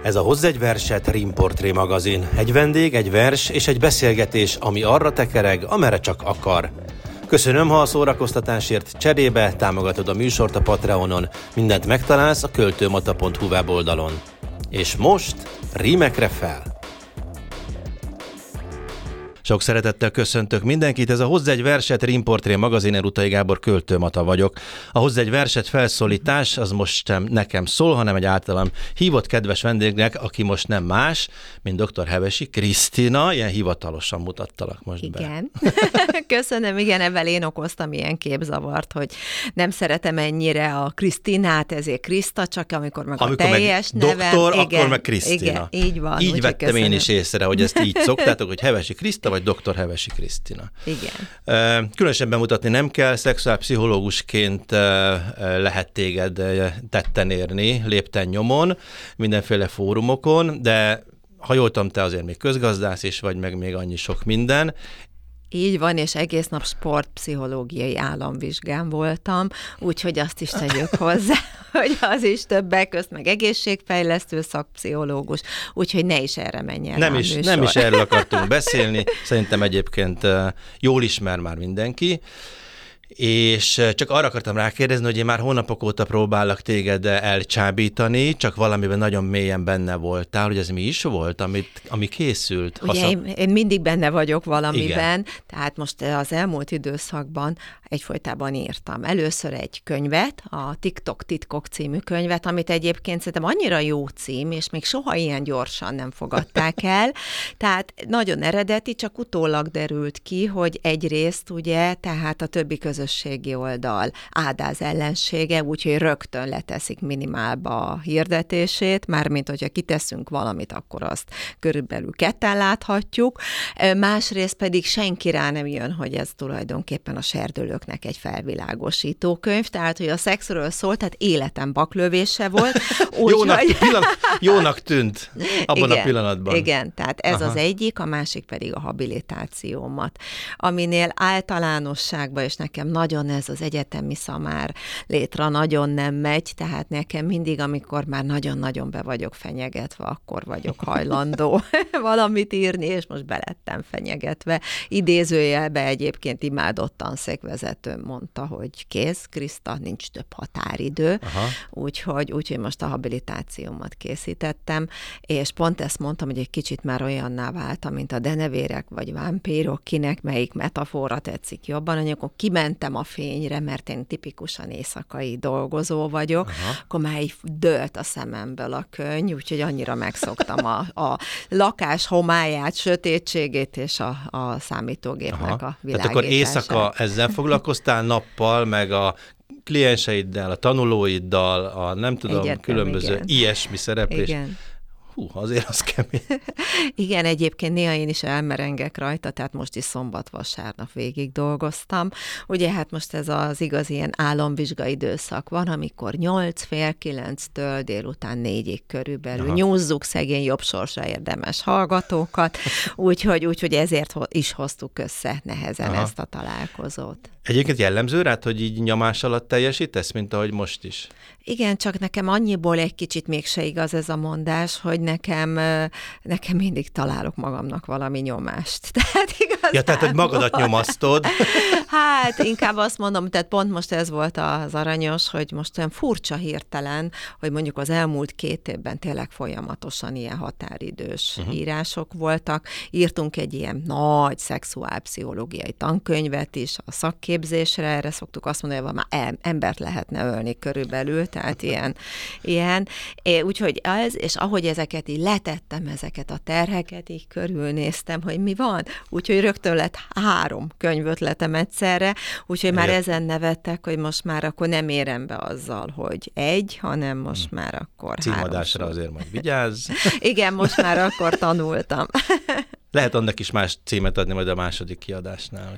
Ez a Hozz egy verset Rímportré magazin. Egy vendég, egy vers és egy beszélgetés, ami arra tekereg, amerre csak akar. Köszönöm, ha a szórakoztatásért cserébe támogatod a műsort a Patreonon. Mindent megtalálsz a költőmata.hu weboldalon. És most rímekre fel! Sok szeretettel köszöntök mindenkit, ez a Hozz egy verset Rímportré magazin, Rutai Gábor Költőmata vagyok. A Hozz egy verset felszólítás az most nem nekem szól, hanem egy általam hívott kedves vendégnek, aki most nem más, mint dr. Hevesi Krisztina, ilyen hivatalosan mutattalak most be. Igen. Köszönöm, igen, ebben én okoztam ilyen képzavart, hogy nem szeretem ennyire a Krisztinát, ezért Kriszta, csak amikor a teljes meg nevem. Doktor, igen, akkor meg Krisztina. Igen, így van. Így vettem én is észre, hogy ezt így szoktátok, hogy Hevesi Kriszta, vagy dr. Hevesi Krisztina. Igen. Különösen bemutatni nem kell, szexuálpszichológusként lehet téged tetten érni, lépten nyomon, mindenféle fórumokon, de ha jól tudom, te azért még közgazdász is vagy, meg még annyi sok minden. Így van, és egész nap sportpszichológiai államvizsgán voltam, úgyhogy azt is tegyük hozzá, hogy az is többek közt, meg egészségfejlesztő szakpszichológus, úgyhogy ne is erre menj el. Nem is erről akartunk beszélni, szerintem egyébként jól ismer már mindenki. És csak arra akartam rákérdezni, hogy én már hónapok óta próbálok téged elcsábítani, csak valamiben nagyon mélyen benne voltál, hogy ez mi is volt, ami készült? Ugye én mindig benne vagyok valamiben, igen. Tehát most az elmúlt időszakban egyfolytában írtam. Először egy könyvet, a TikTok titkok című könyvet, amit egyébként szerintem annyira jó cím, és még soha ilyen gyorsan nem fogadták el. Tehát nagyon eredeti, csak utólag derült ki, hogy egyrészt ugye, tehát a többi közösségi oldal áldáz ellensége, úgyhogy rögtön leteszik minimálba a hirdetését, mármint hogyha kiteszünk valamit, akkor azt körülbelül ketten láthatjuk. Másrészt pedig senki rá nem jön, hogy ez tulajdonképpen a serdülőknek egy felvilágosító könyv, tehát hogy a szexről szólt, tehát életem baklövése volt. Jónak tűnt abban igen, a pillanatban. Igen, tehát ez az egyik, a másik pedig a habilitációmat, aminél általánosságban, és nekem nagyon ez az egyetemi szamár létre nagyon nem megy, tehát nekem mindig, amikor már nagyon-nagyon be vagyok fenyegetve, akkor vagyok hajlandó valamit írni, és most belettem fenyegetve. Idézőjelbe egyébként imádott tanszékvezetőm mondta, hogy kész, Kriszta, nincs több határidő, úgyhogy most a habilitációmat készítettem, és pont ezt mondtam, hogy egy kicsit már olyanná váltam, mint a denevérek vagy vámpírok, kinek melyik metafora tetszik jobban, amikor kimentem a fényre, mert én tipikusan éjszakai dolgozó vagyok, akkor már így dőlt a szememből a könyv, úgyhogy annyira megszoktam a lakás homályát, sötétségét és a számítógépnek a világítását. Tehát akkor éjszaka ezzel foglalkoztál, nappal, meg a klienseiddel, a tanulóiddal, a nem tudom, különböző ilyesmi szereplés. Igen. Hú, azért az kemény. Igen, egyébként néha én is elmerengek rajta, tehát most is szombat-vasárnap végig dolgoztam. Ugye hát most ez az igazi ilyen álomvizsga időszak van, amikor 8-9-től délután 4-ig körülbelül nyúzzuk szegény jobb sorsra érdemes hallgatókat, úgyhogy ezért is hoztuk össze nehezen ezt a találkozót. Egyébként jellemző rád, hogy így nyomás alatt teljesítesz, mint ahogy most is? Igen, csak nekem annyiból egy kicsit mégse igaz ez a mondás, hogy nekem mindig találok magamnak valami nyomást. Tehát, hogy magadat nyomasztod. Hát inkább azt mondom, tehát pont most ez volt az aranyos, hogy most olyan furcsa hirtelen, hogy mondjuk az elmúlt 2 évben tényleg folyamatosan ilyen határidős írások voltak. Írtunk egy ilyen nagy szexuálpszichológiai tankönyvet is a szakképzésre, erre szoktuk azt mondani, hogy már embert lehetne ölni körülbelül, tehát ilyen. Úgyhogy ez, és ahogy ezeket így letettem, ezeket a terheket, így körülnéztem, hogy mi van, úgyhogy rögtön lett 3 könyvötletem egyszerre, úgyhogy már ezen nevettek, hogy most már akkor nem érem be azzal, hogy 1, hanem most már akkor 3. Címadásra azért majd vigyázz. Igen, most már akkor tanultam. Lehet annak is más címet adni majd a második kiadásnál.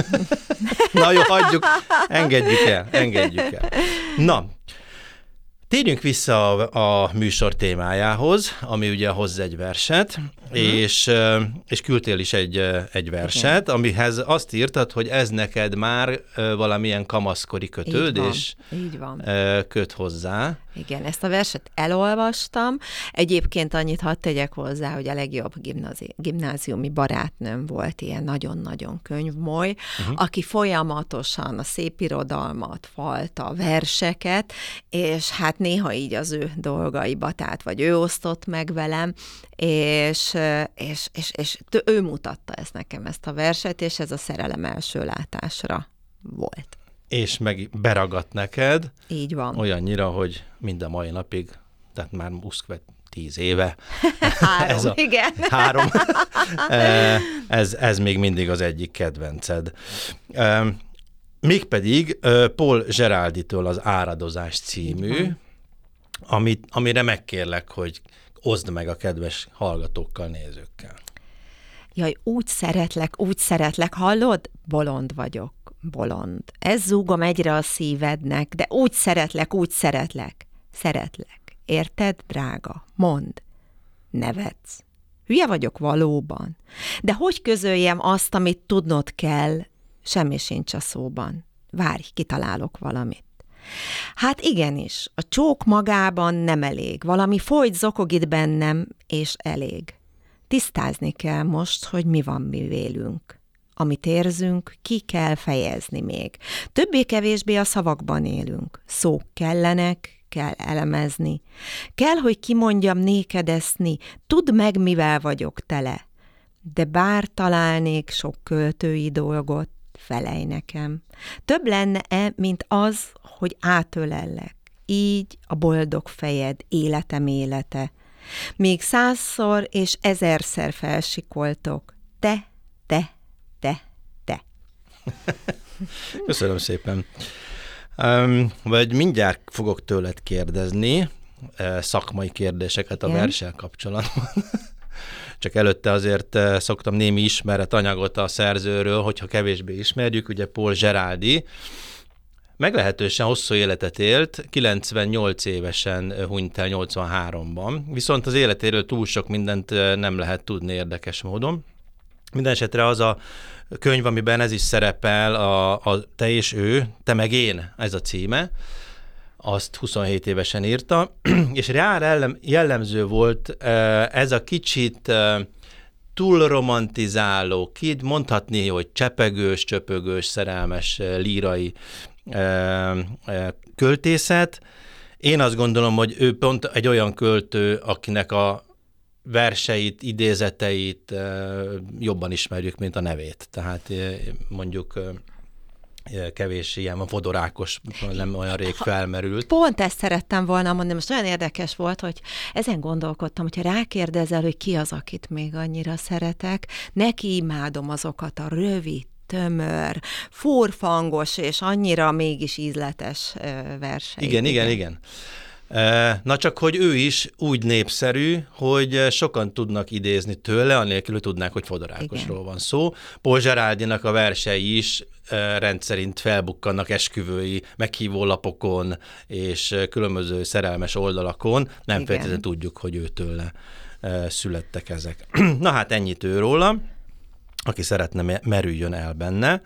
Na jó, hagyjuk, engedjük el. Na, Térjünk vissza a műsor témájához, ami ugye hoz egy verset, és küldtél is egy verset, amihez azt írtad, hogy ez neked már valamilyen kamaszkori kötődés így van. Köt hozzá. Igen, ezt a verset elolvastam. Egyébként annyit hadd tegyek hozzá, hogy a legjobb gimnáziumi barátnőm volt ilyen nagyon-nagyon könyvmoly, aki folyamatosan a szépirodalmat, falta, verseket, és hát néha így az ő dolgaiba, tehát vagy ő osztott meg velem, és ő mutatta nekem ezt a verset, és ez a Szerelem első látásra volt. És meg beragadt neked. Így van. Olyannyira, hogy mind a mai napig, tehát már 10 éve. Igen. 3. Ez még mindig az egyik kedvenced. Mégpedig Paul Geralditől az Áradozás című, amire megkérlek, hogy oszd meg a kedves hallgatókkal, nézőkkel. Jaj, úgy szeretlek, hallod? Bolond vagyok, bolond. Ez zúgom egyre a szívednek, de úgy szeretlek. Érted, drága? Mondd. Nevetsz. Hülye vagyok valóban. De hogy közöljem azt, amit tudnod kell? Semmi sincs a szóban. Várj, kitalálok valamit. Hát igenis, a csók magában nem elég. Valami folyt zokog itt bennem, és elég. Tisztázni kell most, hogy mi van mi vélünk. Amit érzünk, ki kell fejezni még. Többé-kevésbé a szavakban élünk. Szók kellenek, kell elemezni. Kell, hogy kimondjam néked eszni, tudd meg, mivel vagyok tele. De bár találnék sok költői dolgot, felej nekem. Több lenne-e, mint az, hogy átölellek. Így a boldog fejed, életem élete. Még 100-szor és 1000-szer felsikoltok. Te. Köszönöm szépen. Vagy mindjárt fogok tőled kérdezni szakmai kérdéseket a verssel kapcsolatban. Csak előtte azért szoktam némi ismeretanyagot a szerzőről, hogyha kevésbé ismerjük, ugye Paul Geraldi meglehetősen hosszú életet élt, 98 évesen hunyt el 83-ban, viszont az életéről túl sok mindent nem lehet tudni érdekes módon. Mindenesetre az a könyv, amiben ez is szerepel, a Te és ő, Te meg én, ez a címe, azt 27 évesen írta, és rá jellemző volt ez a kicsit túl romantizáló, mondhatni, hogy csepegős, csöpögős, szerelmes lírai költészet. Én azt gondolom, hogy ő pont egy olyan költő, akinek a verseit, idézeteit jobban ismerjük, mint a nevét. Tehát mondjuk kevés ilyen vodorákos, nem olyan rég felmerült. Pont ezt szerettem volna mondani, most olyan érdekes volt, hogy ezen gondolkodtam, hogyha rákérdezel, hogy ki az, akit még annyira szeretek, neki imádom azokat a rövid, tömör, furfangos és annyira mégis ízletes verseit. Igen. Na csak, hogy ő is úgy népszerű, hogy sokan tudnak idézni tőle, anélkül tudnák, hogy Fodorákosról van szó. Paul Geraldinak a versei is rendszerint felbukkannak esküvői meghívólapokon és különböző szerelmes oldalakon. Nem feltétlenül tudjuk, hogy őtőle születtek ezek. Na hát ennyit róla, aki szeretne, merüljön el benne.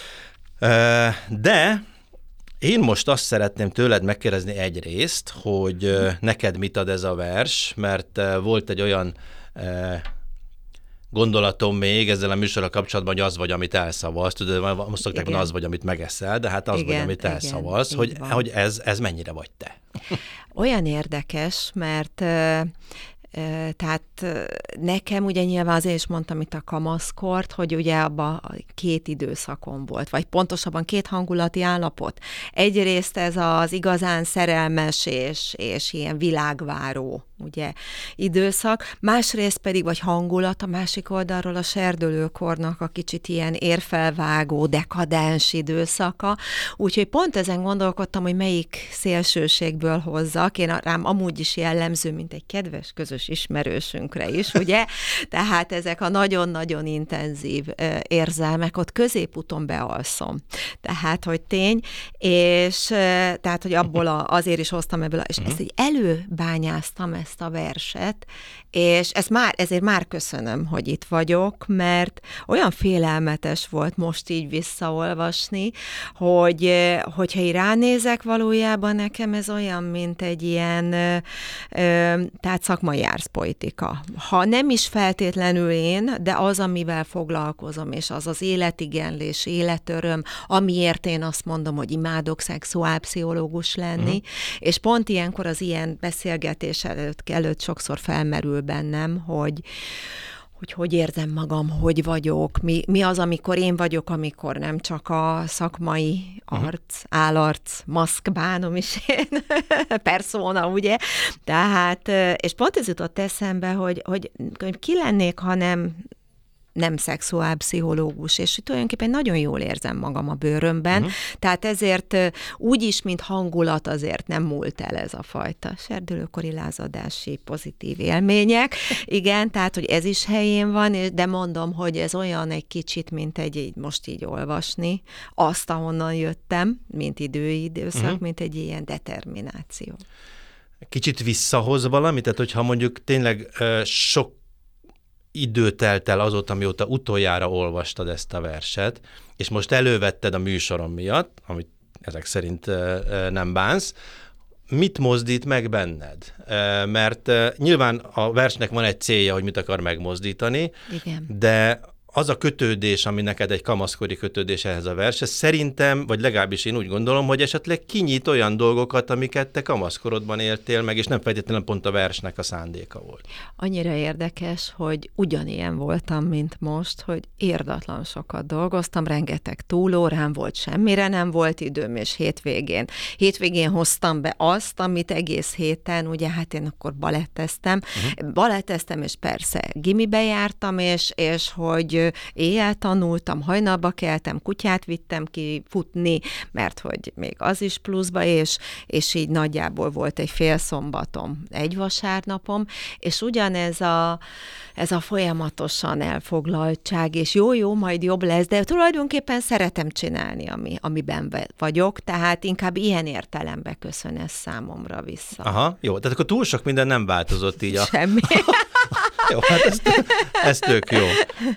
De én most azt szeretném tőled megkérdezni egyrészt, hogy neked mit ad ez a vers, mert volt egy olyan gondolatom még ezzel a műsorral kapcsolatban, hogy az vagy, amit elszavalsz. Tudod, most szokták, hogy az vagy, amit megeszel, de hát az vagy, amit elszavalsz, hogy ez mennyire vagy te. Olyan érdekes, mert tehát nekem ugye nyilván azért is mondtam itt a kamaszkort, hogy ugye abban 2 időszakon volt, vagy pontosabban 2 hangulati állapot. Egyrészt ez az igazán szerelmes és ilyen világváró ugye időszak, másrészt pedig, vagy hangulat, a másik oldalról a serdülőkornak a kicsit ilyen érfelvágó, dekadens időszaka, úgyhogy pont ezen gondolkodtam, hogy melyik szélsőségből hozzak, rám amúgy is jellemző, mint egy kedves közös ismerősünkre is, ugye? Tehát ezek a nagyon-nagyon intenzív érzelmek, ott középúton bealszom. Tehát, hogy tény, és tehát, hogy abból azért is hoztam ebből, és ezt így előbányáztam ezt a verset, és ezért már köszönöm, hogy itt vagyok, mert olyan félelmetes volt most így visszaolvasni, hogyha így ránézek, valójában nekem ez olyan, mint egy ilyen tehát szakmai árszpoetika. Ha nem is feltétlenül én, de az, amivel foglalkozom, és az az életigenlés, életöröm, amiért én azt mondom, hogy imádok szexuálpszichológus lenni, és pont ilyenkor az ilyen beszélgetés előtt sokszor felmerül bennem, hogy érzem magam, hogy vagyok, mi az, amikor én vagyok, amikor nem csak a szakmai állarc, maszk bánom is én, perszóna, ugye? Tehát, és pont ez jutott eszembe, hogy ki lennék, ha nem szexuálpszichológus, és tulajdonképpen nagyon jól érzem magam a bőrömben, tehát ezért úgy is, mint hangulat azért nem múlt el ez a fajta serdülőkori lázadási pozitív élmények. Igen, tehát, hogy ez is helyén van, de mondom, hogy ez olyan egy kicsit, mint most így olvasni, azt, ahonnan jöttem, mint időszak, mint egy ilyen determináció. Kicsit visszahoz valamit, tehát hogyha mondjuk tényleg sok idő telt el azóta, mióta utoljára olvastad ezt a verset, és most elővetted a műsorom miatt, amit ezek szerint nem bánsz, mit mozdít meg benned? Mert nyilván a versnek van egy célja, hogy mit akar megmozdítani, igen, de az a kötődés, ami neked egy kamaszkori kötődés ehhez a vershez, szerintem, vagy legalábbis én úgy gondolom, hogy esetleg kinyit olyan dolgokat, amiket te kamaszkorodban éltél meg, és nem feltétlenül pont a versnek a szándéka volt. Annyira érdekes, hogy ugyanilyen voltam, mint most, hogy irdatlan sokat dolgoztam, rengeteg túlórám volt, semmire nem volt időm, és hétvégén hoztam be azt, amit egész héten, ugye hát én akkor baletteztem, és persze gimibe jártam, és hogy éjjel tanultam, hajnalba keltem, kutyát vittem ki futni, mert hogy még az is pluszba, és így nagyjából volt egy fél szombatom, egy vasárnapom, és ugyanez ez a folyamatosan elfoglaltság, és jó, majd jobb lesz, de tulajdonképpen szeretem csinálni, amiben vagyok, tehát inkább ilyen értelemben köszön ez számomra vissza. Aha, jó, tehát akkor túl sok minden nem változott így. Semmi. Jó, hát ez tök jó.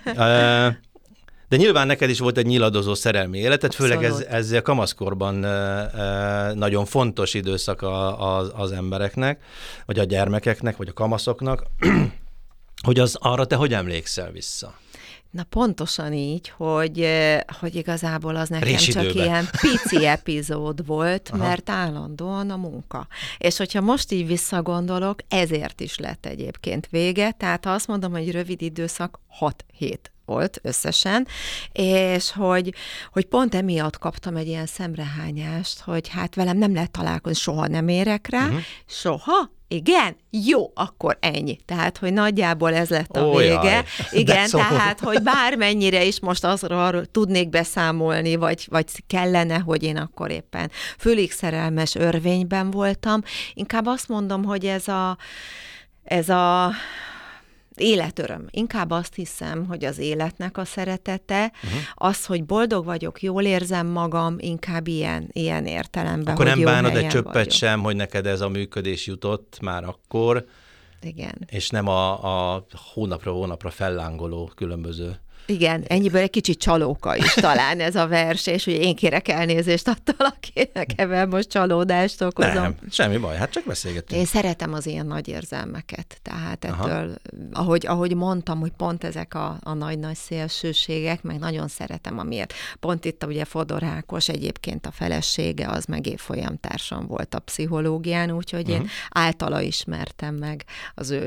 De nyilván neked is volt egy nyiladozó szerelmi életed, főleg ez a kamaszkorban nagyon fontos időszak az embereknek, vagy a gyermekeknek, vagy a kamaszoknak, hogy arra te hogy emlékszel vissza? Na pontosan így, hogy igazából az nekem csak ilyen pici epizód volt, mert állandóan a munka. És hogyha most így visszagondolok, ezért is lett egyébként vége, tehát ha azt mondom, hogy rövid időszak, 6 hét volt összesen, és hogy pont emiatt kaptam egy ilyen szemrehányást, hogy hát velem nem lehet találkozni, soha nem érek rá, soha. Igen? Jó, akkor ennyi. Tehát, hogy nagyjából ez lett a vége. Igen, tehát, hogy bármennyire is most arról tudnék beszámolni, vagy kellene, hogy én akkor éppen fülig szerelmes örvényben voltam. Inkább azt mondom, hogy ez a életöröm. Inkább azt hiszem, hogy az életnek a szeretete, az, hogy boldog vagyok, jól érzem magam, inkább ilyen értelemben, akkor hogy nem bánod egy vagyok. csöppet sem, hogy neked ez a működés jutott már akkor, igen, és nem a hónapra fellángoló különböző. Igen, ennyiből egy kicsit csalóka is talán ez a vers, és ugye én kérek elnézést attól, akinek ebben most csalódást okozom. Nem, semmi baj, hát csak beszélgetünk. Én szeretem az ilyen nagy érzelmeket, tehát ettől, ahogy mondtam, hogy pont ezek a nagy-nagy szélsőségek, meg nagyon szeretem, amiért pont itt ugye Fodor Ákos, egyébként a felesége, az meg évfolyamtársam volt a pszichológián, úgyhogy én általa ismertem meg az ő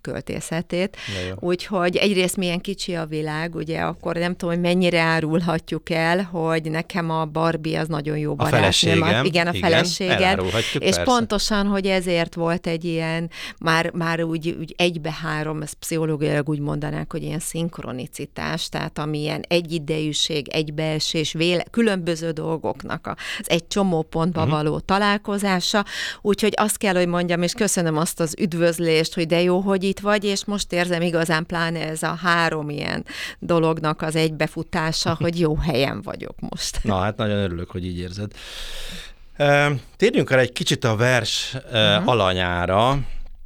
költészetét. Úgyhogy egyrészt milyen kicsi a világ, ugye akkor nem tudom, hogy mennyire árulhatjuk el, hogy nekem a Barbie az nagyon jó barátnőm. A feleségem. Igen, a feleséged. És persze. pontosan, hogy ezért volt egy ilyen, már úgy egybe-három, ezt pszichológiailag úgy mondanák, hogy ilyen szinkronicitás, tehát ami ilyen egyidejűség, egybeesés, különböző dolgoknak az egy csomó pontba való találkozása. Úgyhogy azt kell, hogy mondjam, és köszönöm azt az üdvözlést, hogy de jó, hogy itt vagy, és most érzem igazán pláne ez a 3 ilyen dolognak az egybefutása, hogy jó helyen vagyok most. Na, hát nagyon örülök, hogy így érzed. Térjünk el egy kicsit a vers alanyára.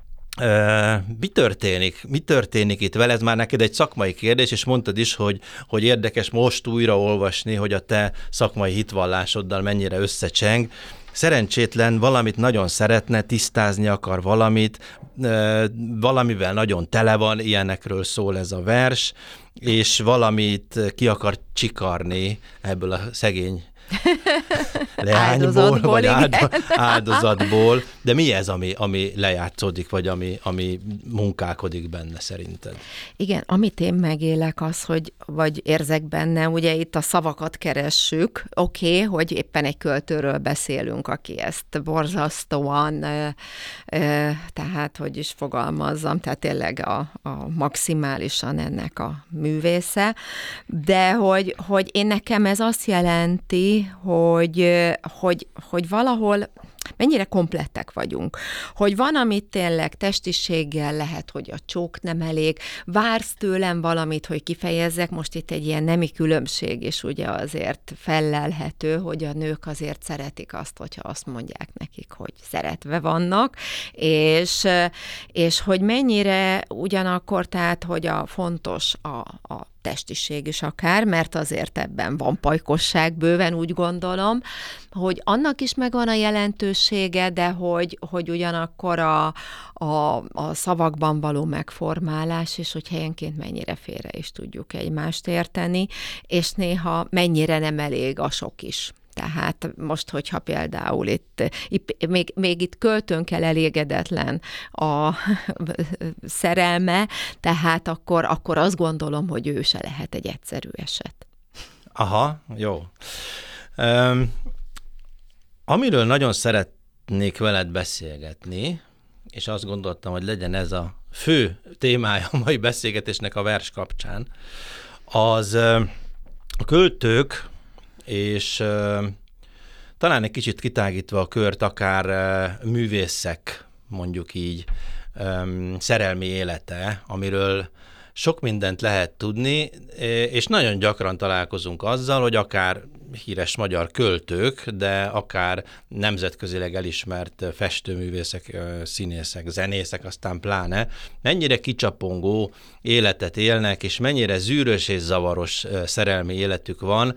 Mi történik itt vele? Ez már neked egy szakmai kérdés, és mondtad is, hogy érdekes most újra olvasni, hogy a te szakmai hitvallásoddal mennyire összecseng. Szerencsétlen valamit nagyon szeretne, tisztázni akar valamit, valamivel nagyon tele van, ilyenekről szól ez a vers, és valamit ki akar csikarni ebből a szegény leányból, vagy áldozatból. De mi ez, ami lejátszódik, vagy ami munkálkodik benne szerinted? Igen, amit én megélek az, vagy érzek benne, ugye itt a szavakat keressük, oké, hogy éppen egy költőről beszélünk, aki ezt borzasztóan, tehát hogy is fogalmazzam, tehát tényleg a maximálisan ennek a művésze, de hogy én nekem ez azt jelenti, hogy valahol mennyire komplettek vagyunk. Hogy van, amit tényleg testiséggel lehet, hogy a csók nem elég, vársz tőlem valamit, hogy kifejezzek, most itt egy ilyen nemi különbség is ugye azért fellelhető, hogy a nők azért szeretik azt, hogyha azt mondják nekik, hogy szeretve vannak, és hogy mennyire ugyanakkor, tehát, hogy a fontos a testiség is akár, mert azért ebben van pajkosság bőven, úgy gondolom, hogy annak is megvan a jelentősége, de hogy ugyanakkor a szavakban való megformálás, és hogy helyenként mennyire félre is tudjuk egymást érteni, és néha mennyire nem elég a sok is. Tehát most, hogyha például még itt költőnkkel elégedetlen a szerelme, tehát akkor azt gondolom, hogy ő se lehet egy egyszerű eset. Aha, jó. Amiről nagyon szeretnék veled beszélgetni, és azt gondoltam, hogy legyen ez a fő témája a mai beszélgetésnek a vers kapcsán, az a költők, és talán egy kicsit kitágítva a kört, akár művészek, mondjuk így, szerelmi élete, amiről sok mindent lehet tudni, és nagyon gyakran találkozunk azzal, hogy akár híres magyar költők, de akár nemzetközileg elismert festőművészek, színészek, zenészek, aztán pláne, mennyire kicsapongó életet élnek, és mennyire zűrös és zavaros szerelmi életük van.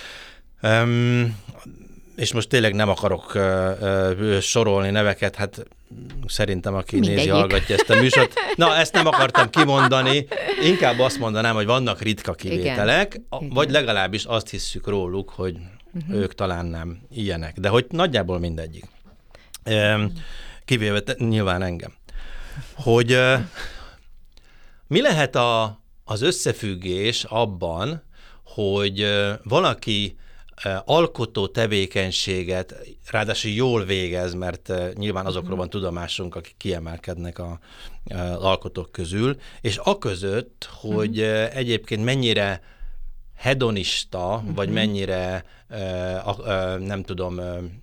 És most tényleg nem akarok sorolni neveket, hát szerintem, aki nézi, hallgatja ezt a műsort. Na, ezt nem akartam kimondani, inkább azt mondanám, hogy vannak ritka kivételek, igen. Vagy legalábbis azt hisszük róluk, hogy ők talán nem ilyenek, de hogy nagyjából mindegyik. Kivéve nyilván engem. Hogy mi lehet az összefüggés abban, hogy valaki alkotó tevékenységet ráadásul jól végez, mert nyilván azokról van tudomásunk, akik kiemelkednek az alkotók közül, és aközött, hogy egyébként mennyire hedonista, vagy mennyire, nem tudom,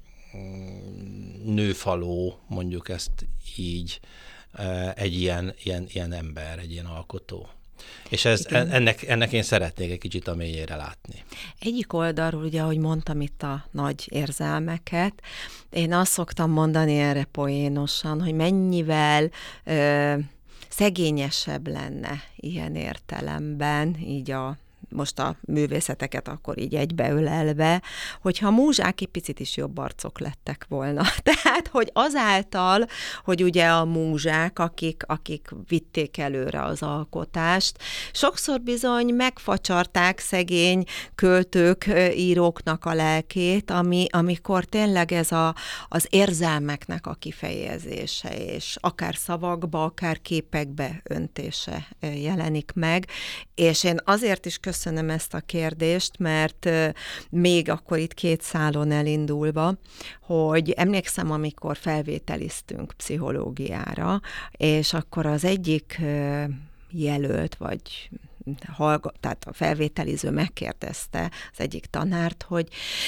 nőfaló, mondjuk ezt így, egy ilyen ember, egy ilyen alkotó. És ennek én szeretnék egy kicsit a mélyére látni. Egyik oldalról, ugye, ahogy mondtam itt a nagy érzelmeket, én azt szoktam mondani erre poénosan, hogy mennyivel szegényesebb lenne ilyen értelemben így a most a művészeteket akkor így egybeölelve, hogyha a múzsák egy picit is jobb arcok lettek volna. Tehát, hogy azáltal, hogy ugye a múzsák, akik vitték előre az alkotást, sokszor bizony megfacsarták szegény költők, íróknak a lelkét, amikor tényleg ez az érzelmeknek a kifejezése, és akár szavakba, akár képekbe öntése jelenik meg. És én azért is köszönöm ezt a kérdést, mert még akkor itt 2 szálon elindulva, hogy emlékszem, amikor felvételiztünk pszichológiára, és akkor az egyik jelölt, vagy tehát a felvételiző megkérdezte az egyik tanárt, hogy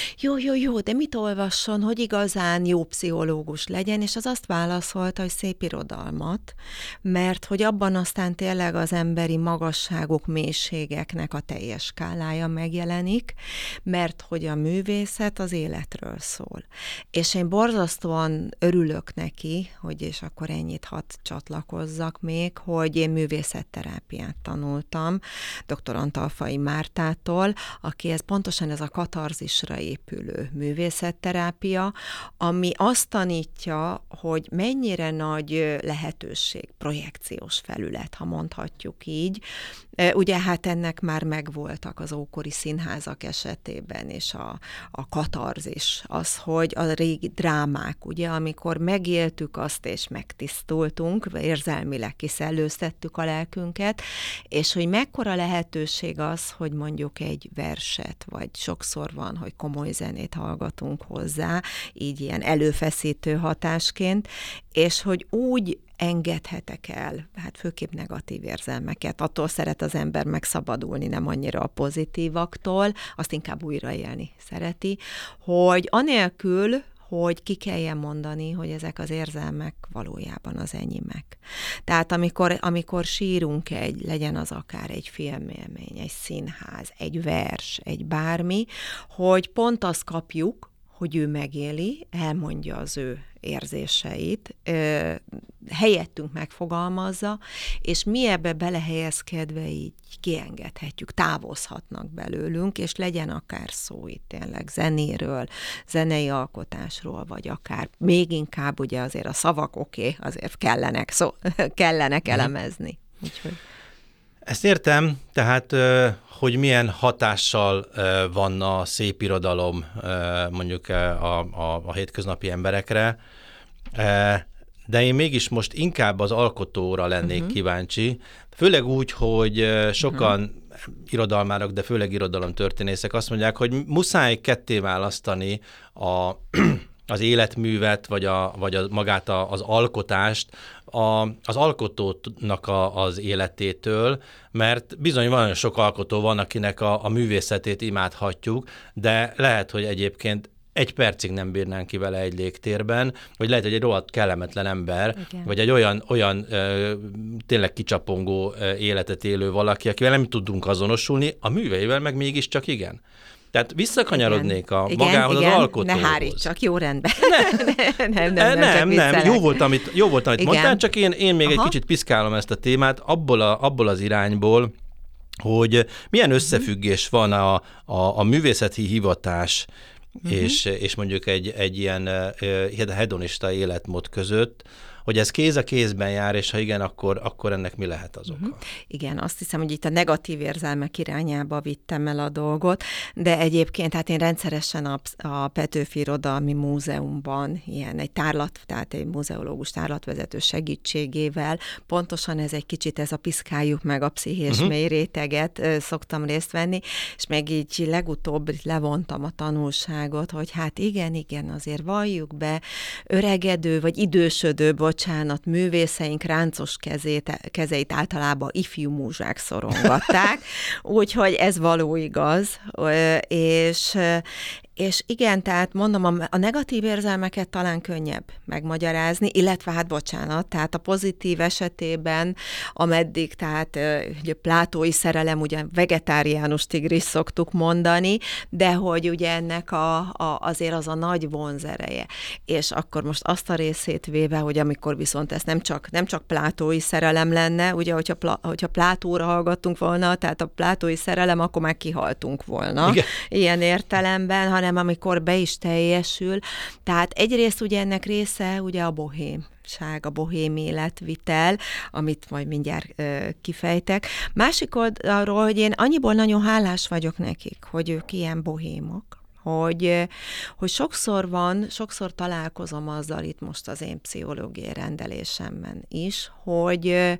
jó, de mit olvasson, hogy igazán jó pszichológus legyen, és az azt válaszolta, hogy szép irodalmat, mert hogy abban aztán tényleg az emberi magasságok, mélységeknek a teljes skálája megjelenik, mert hogy a művészet az életről szól. És én borzasztóan örülök neki, hogy és akkor ennyit hadd csatlakozzak még, hogy én művészetterápiát tanultam, dr. Antalfai Mártától, aki pontosan ez a katarzisra épülő művészetterápia, ami azt tanítja, hogy mennyire nagy lehetőség, projekciós felület, ha mondhatjuk így. Ugye hát ennek már megvoltak az ókori színházak esetében, és a katarzis, az, hogy a régi drámák, ugye, amikor megéltük azt, és megtisztultunk, érzelmileg kiszellőztettük a lelkünket, és hogy mekkora lehetőség az, hogy mondjuk egy verset, vagy sokszor van, hogy komoly zenét hallgatunk hozzá, így ilyen előfeszítő hatásként, és hogy úgy engedhetek el, hát főképp negatív érzelmeket. Attól szeret az ember megszabadulni, nem annyira a pozitívaktól, azt inkább újraélni szereti, hogy anélkül, hogy ki kelljen mondani, hogy ezek az érzelmek valójában az enyémek. Tehát amikor sírunk legyen az akár egy filmélmény, egy színház, egy vers, egy bármi, hogy pont azt kapjuk, hogy ő megéli, elmondja az ő érzéseit, helyettünk megfogalmazza, és mi ebbe belehelyezkedve így kiengedhetjük, távozhatnak belőlünk, és legyen akár szó itt tényleg zenéről, zenei alkotásról, vagy akár még inkább ugye azért a szavak azért kellenek elemezni. Úgyhogy. Ezt értem, tehát hogy milyen hatással van a szép irodalom mondjuk a hétköznapi emberekre, de én mégis most inkább az alkotóra lennék kíváncsi, főleg úgy, hogy sokan irodalmárok, de főleg irodalomtörténészek azt mondják, hogy muszáj ketté választani az életművet, vagy magát az alkotást az alkotónak az életétől, mert bizony nagyon sok alkotó van, akinek a művészetét imádhatjuk, de lehet, hogy egyébként 1 percig nem bírnánk ki vele egy légtérben, vagy lehet, hogy egy rohadt kellemetlen ember, igen, vagy egy olyan tényleg kicsapongó életet élő valaki, akivel nem tudunk azonosulni, a műveivel meg mégiscsak igen. Tehát visszakanyarodnék magához az alkotóhoz. Ne hárítsak, jó rendben. Nem. Jó volt, amit mondtál, csak én még egy kicsit piszkálom ezt a témát abból az irányból, hogy milyen összefüggés van a művészeti hivatás és mondjuk egy ilyen hedonista életmód között, hogy ez kéz a kézben jár, és ha igen, akkor ennek mi lehet az oka? Igen, azt hiszem, hogy itt a negatív érzelmek irányába vittem el a dolgot, de egyébként hát én rendszeresen a Petőfi Irodalmi Múzeumban egy tehát egy muzeológus tárlatvezető segítségével, pontosan ez egy kicsit ez a piszkáljuk meg a pszichés mély réteget szoktam részt venni, és meg így legutóbb levontam a tanulságot, hogy hát igen, azért valljuk be, öregedő vagy idősödő, művészeink ráncos kezeit általában ifjú múzsák szorongatták, úgyhogy ez való igaz, És igen, tehát mondom, a negatív érzelmeket talán könnyebb megmagyarázni, illetve hát bocsánat, tehát a pozitív esetében, ameddig, tehát ugye plátói szerelem, ugye vegetáriánus tigris szoktuk mondani, de hogy ugye ennek azért az a nagy vonzereje. És akkor most azt a részét véve, hogy amikor viszont ez nem csak plátói szerelem lenne, ugye, hogyha Plátóra hallgattunk volna, tehát a plátói szerelem, akkor már kihaltunk volna. Igen. Ilyen értelemben, hanem amikor be is teljesül. Tehát egyrészt ugye ennek része ugye a bohémság, a bohém életvitel, amit majd mindjárt kifejtek. Másik oldalról, hogy én annyiból nagyon hálás vagyok nekik, hogy ők ilyen bohémok, hogy sokszor találkozom azzal itt most az én pszichológiai rendelésemben is, hogy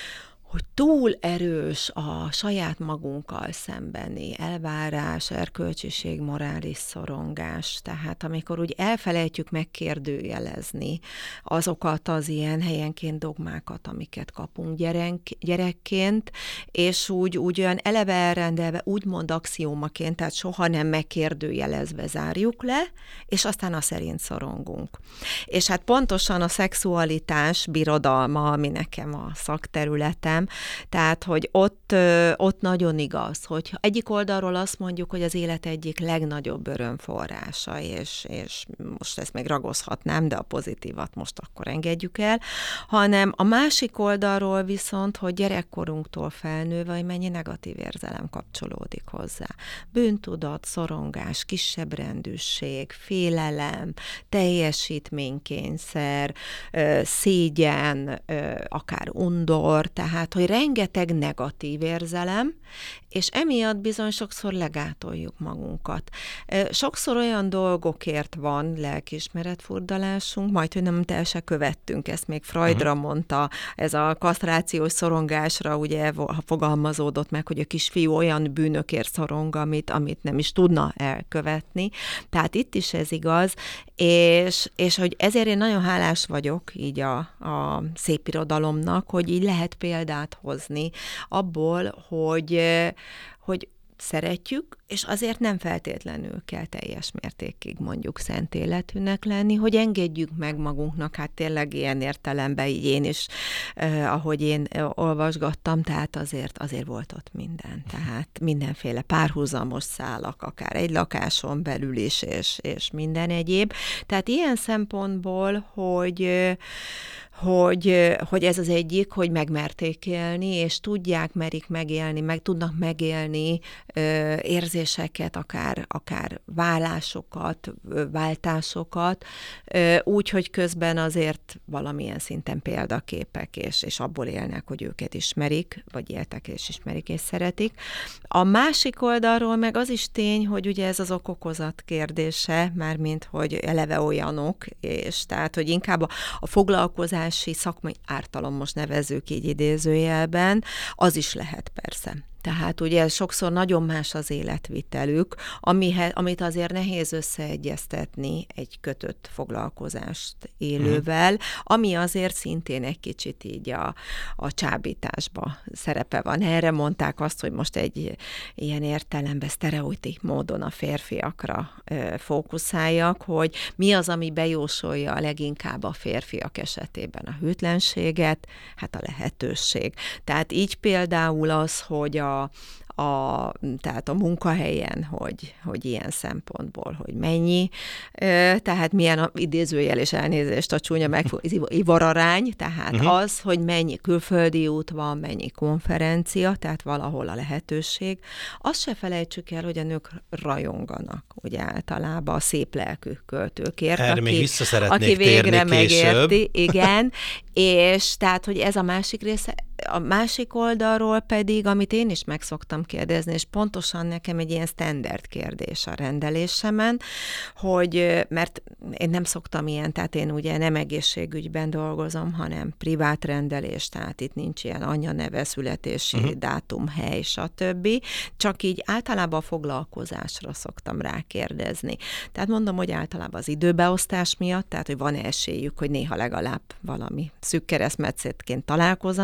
túl erős a saját magunkkal szembeni elvárás, erkölcsiség, morális szorongás. Tehát amikor úgy elfelejtjük megkérdőjelezni azokat az ilyen helyenként dogmákat, amiket kapunk gyerekként, és úgy olyan eleve elrendelve, úgymond axiómaként, tehát soha nem megkérdőjelezve zárjuk le, és aztán a szerint szorongunk. És hát pontosan a szexualitás birodalma, ami nekem a szakterületem, tehát, hogy ott nagyon igaz, hogy egyik oldalról azt mondjuk, hogy az élet egyik legnagyobb örömforrása, és most ezt még ragozhatnám, de a pozitívat most akkor engedjük el, hanem a másik oldalról viszont, hogy gyerekkorunktól felnőve, hogy mennyi negatív érzelem kapcsolódik hozzá. Bűntudat, szorongás, kisebbrendűség, félelem, teljesítménykényszer, szégyen, akár undor, tehát hogy rengeteg negatív érzelem, és emiatt bizony sokszor legátoljuk magunkat. Sokszor olyan dolgokért van lelkiismeretfurdalásunk, majd, hogy nem el se követtünk, ezt még Freudra mondta, ez a kasztrációs szorongásra ugye fogalmazódott meg, hogy a kisfiú olyan bűnökért szorong, amit nem is tudna elkövetni. Tehát itt is ez igaz, és hogy ezért én nagyon hálás vagyok így a szépirodalomnak, hogy így lehet példát hozni abból, hogy szeretjük, és azért nem feltétlenül kell teljes mértékig mondjuk szent életűnek lenni, hogy engedjük meg magunknak, hát tényleg ilyen értelemben így én is, ahogy én olvasgattam, tehát azért volt ott minden. Tehát mindenféle párhuzamos szálak, akár egy lakáson belül is, és minden egyéb. Tehát ilyen szempontból, hogy ez az egyik, hogy megmerték élni, és merik megélni, tudnak megélni érzéseket, akár vállásokat, váltásokat, úgy, hogy közben azért valamilyen szinten példaképek, és abból élnek, hogy őket ismerik, vagy éltek és ismerik és szeretik. A másik oldalról meg az is tény, hogy ugye ez az ok-okozat kérdése, mármint, hogy eleve olyanok, és tehát, hogy inkább a foglalkozási szakmai ártalom, most nevezzük így idézőjelben, az is lehet persze. Tehát ugye sokszor nagyon más az életvitelük, amit azért nehéz összeegyeztetni egy kötött foglalkozást élővel, ami azért szintén egy kicsit így a csábításba szerepe van. Erre mondták azt, hogy most egy ilyen értelemben sztereotip módon a férfiakra fókuszáljak, hogy mi az, ami bejósolja a leginkább a férfiak esetében a hűtlenséget, hát a lehetőség. Tehát így például az, hogy tehát a munkahelyen, hogy ilyen szempontból, hogy mennyi, tehát milyen idézőjel és elnézést a csúnya ivararány, tehát az, hogy mennyi külföldi út van, mennyi konferencia, tehát valahol a lehetőség. Azt se felejtsük el, hogy a nők rajonganak, ugye általában a szép lelkű költőkért, aki végre megérti, igen, és tehát, hogy ez a másik része, a másik oldalról pedig, amit én is meg szoktam kérdezni, és pontosan nekem egy ilyen standard kérdés a rendelésemen, hogy, mert én nem szoktam ilyen, tehát én ugye nem egészségügyben dolgozom, hanem privát rendelés, tehát itt nincs ilyen anyaneve, születési dátum, hely, stb. Csak így általában a foglalkozásra szoktam rákérdezni. Tehát mondom, hogy általában az időbeosztás miatt, tehát hogy van esélyük, hogy néha legalább valami szűk keresztmetszetként találkozzanak a pár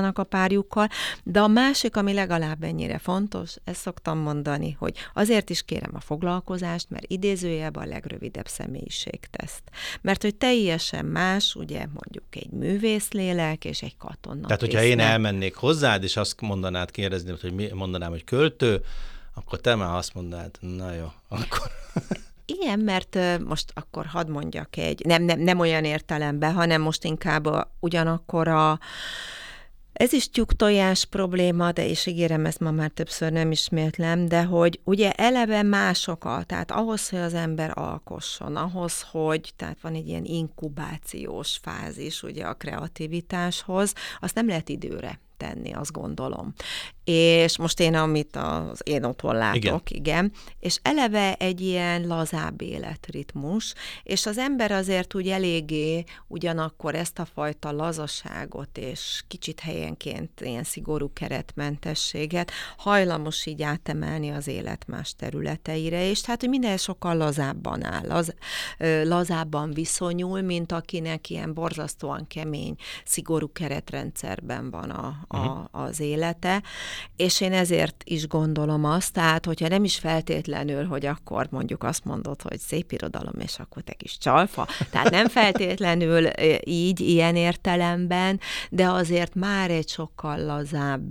párjukkal, de a másik, ami legalább ennyire fontos, ezt szoktam mondani, hogy azért is kérem a foglalkozást, mert idézőjelben a legrövidebb személyiségteszt. Mert hogy teljesen más, ugye mondjuk egy művészlélek és egy katona. Tehát, hogyha én elmennék hozzád, és azt mondanád, kérdezni, hogy mondanám, hogy költő, akkor te már azt mondanád, na jó, akkor... Igen, mert most akkor hadd mondjak nem olyan értelemben, hanem most inkább ugyanakkor ez is tyúk-tojás probléma, de és ígérem, ezt ma már többször nem ismétlem, de hogy ugye eleve másokat, tehát ahhoz, hogy az ember alkosson, ahhoz, hogy, tehát van egy ilyen inkubációs fázis ugye a kreativitáshoz, azt nem lehet időre tenni, azt gondolom. És most én, amit az én otthon látok, igen, és eleve egy ilyen lazább életritmus, és az ember azért úgy eléggé ugyanakkor ezt a fajta lazaságot és kicsit helyenként ilyen szigorú keretmentességet hajlamos így átemelni az élet más területeire, és tehát, hogy minden sokkal lazábban áll, lazábban viszonyul, mint akinek ilyen borzasztóan kemény, szigorú keretrendszerben van az élete, és én ezért is gondolom azt, tehát, hogyha nem is feltétlenül, hogy akkor mondjuk azt mondod, hogy szép irodalom, és akkor te kis csalfa, tehát nem feltétlenül így, ilyen értelemben, de azért már egy sokkal lazább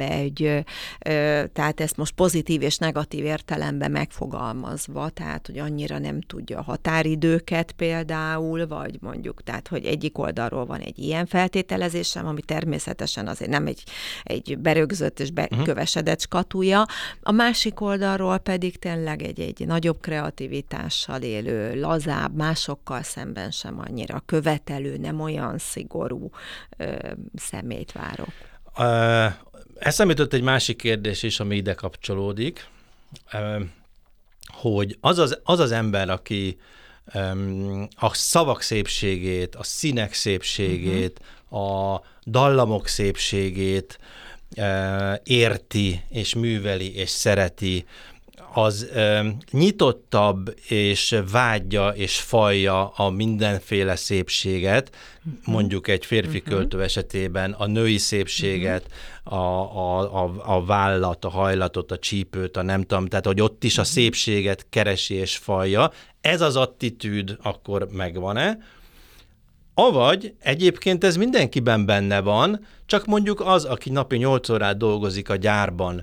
tehát ezt most pozitív és negatív értelemben megfogalmazva, tehát, hogy annyira nem tudja a határidőket például, vagy mondjuk, tehát, hogy egyik oldalról van egy ilyen feltételezésem, ami természetesen azért nem egy berögzött és bekövesedett skatúja, a másik oldalról pedig tényleg egy nagyobb kreativitással élő, lazább, másokkal szemben sem annyira követelő, nem olyan szigorú személyt várok. Eszembe jutott egy másik kérdés is, ami ide kapcsolódik, hogy az az ember, aki a szavak szépségét, a színek szépségét, a dallamok szépségét érti, és műveli, és szereti, az nyitottabb, és vágyja, és fajja a mindenféle szépséget, mondjuk egy férfi költő esetében a női szépséget, a vállat, a hajlatot, a csípőt, a nem tudom, tehát hogy ott is a szépséget keresi és fajja. Ez az attitűd akkor megvan-e? Avagy egyébként ez mindenkiben benne van, csak mondjuk az, aki napi 8 órát dolgozik a gyárban,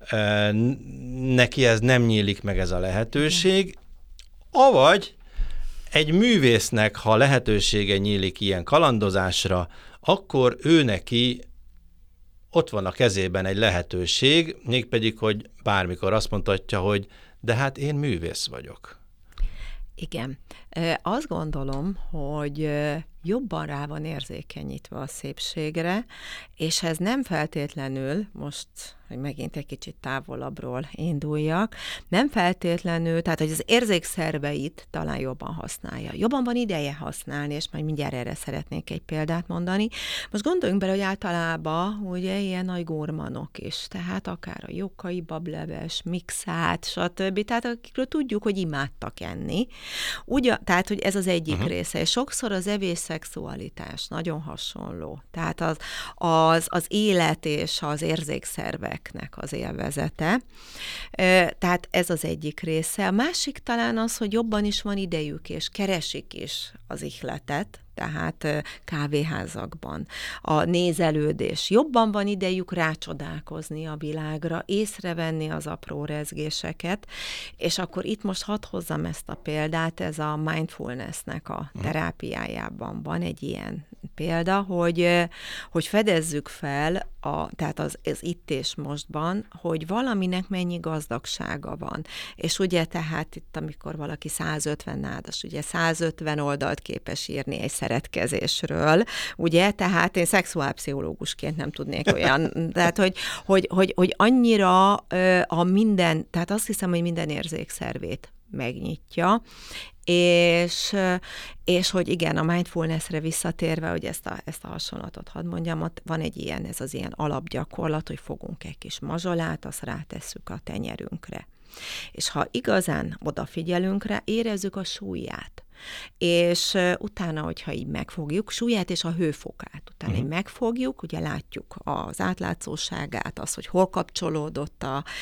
neki ez nem nyílik meg ez a lehetőség, avagy egy művésznek, ha lehetősége nyílik ilyen kalandozásra, akkor ő neki ott van a kezében egy lehetőség, mégpedig, hogy bármikor azt mondhatja, hogy de hát én művész vagyok. Igen. Azt gondolom, hogy jobban rá van érzékenyítve a szépségre, és ez nem feltétlenül, most, hogy megint egy kicsit távolabbról induljak, nem feltétlenül, tehát hogy az érzékszerveit talán jobban használja. Jobban van ideje használni, és majd mindjárt erre szeretnék egy példát mondani. Most gondoljunk bele, hogy általában ugye ilyen nagy gurmanok is, tehát akár a Jókai bableves, mixát, stb. Tehát akikről tudjuk, hogy imádtak enni. Tehát, hogy ez az egyik része, és sokszor az evés szexualitás nagyon hasonló. Tehát az élet és az érzékszerveknek az élvezete. Tehát ez az egyik része. A másik talán az, hogy jobban is van idejük, és keresik is az ihletet, tehát kávéházakban. A nézelődés. Jobban van idejük rácsodálkozni a világra, észrevenni az apró rezgéseket, és akkor itt most hadd hozzam ezt a példát, ez a mindfulnessnek a terápiájában van egy ilyen példa, hogy fedezzük fel, tehát az itt és mostban, hogy valaminek mennyi gazdagsága van. És ugye tehát itt, amikor valaki 150 nádas, ugye 150 oldalt képes írni egy szeretkezésről, ugye, tehát én szexuálpszichológusként nem tudnék olyan, tehát hogy annyira a minden, tehát azt hiszem, hogy minden érzékszervét megnyitja, és hogy igen, a mindfulnessre visszatérve, hogy ezt a hasonlatot hadd mondjam, ott van egy ilyen, ez az ilyen alapgyakorlat, hogy fogunk egy kis mazsolát, azt rátesszük a tenyerünkre. És ha igazán odafigyelünk rá, érezzük a súlyát. és utána, hogyha így megfogjuk, súlyát és a hőfokát, utána így megfogjuk, ugye látjuk az átlátszóságát, az, hogy hol kapcsolódott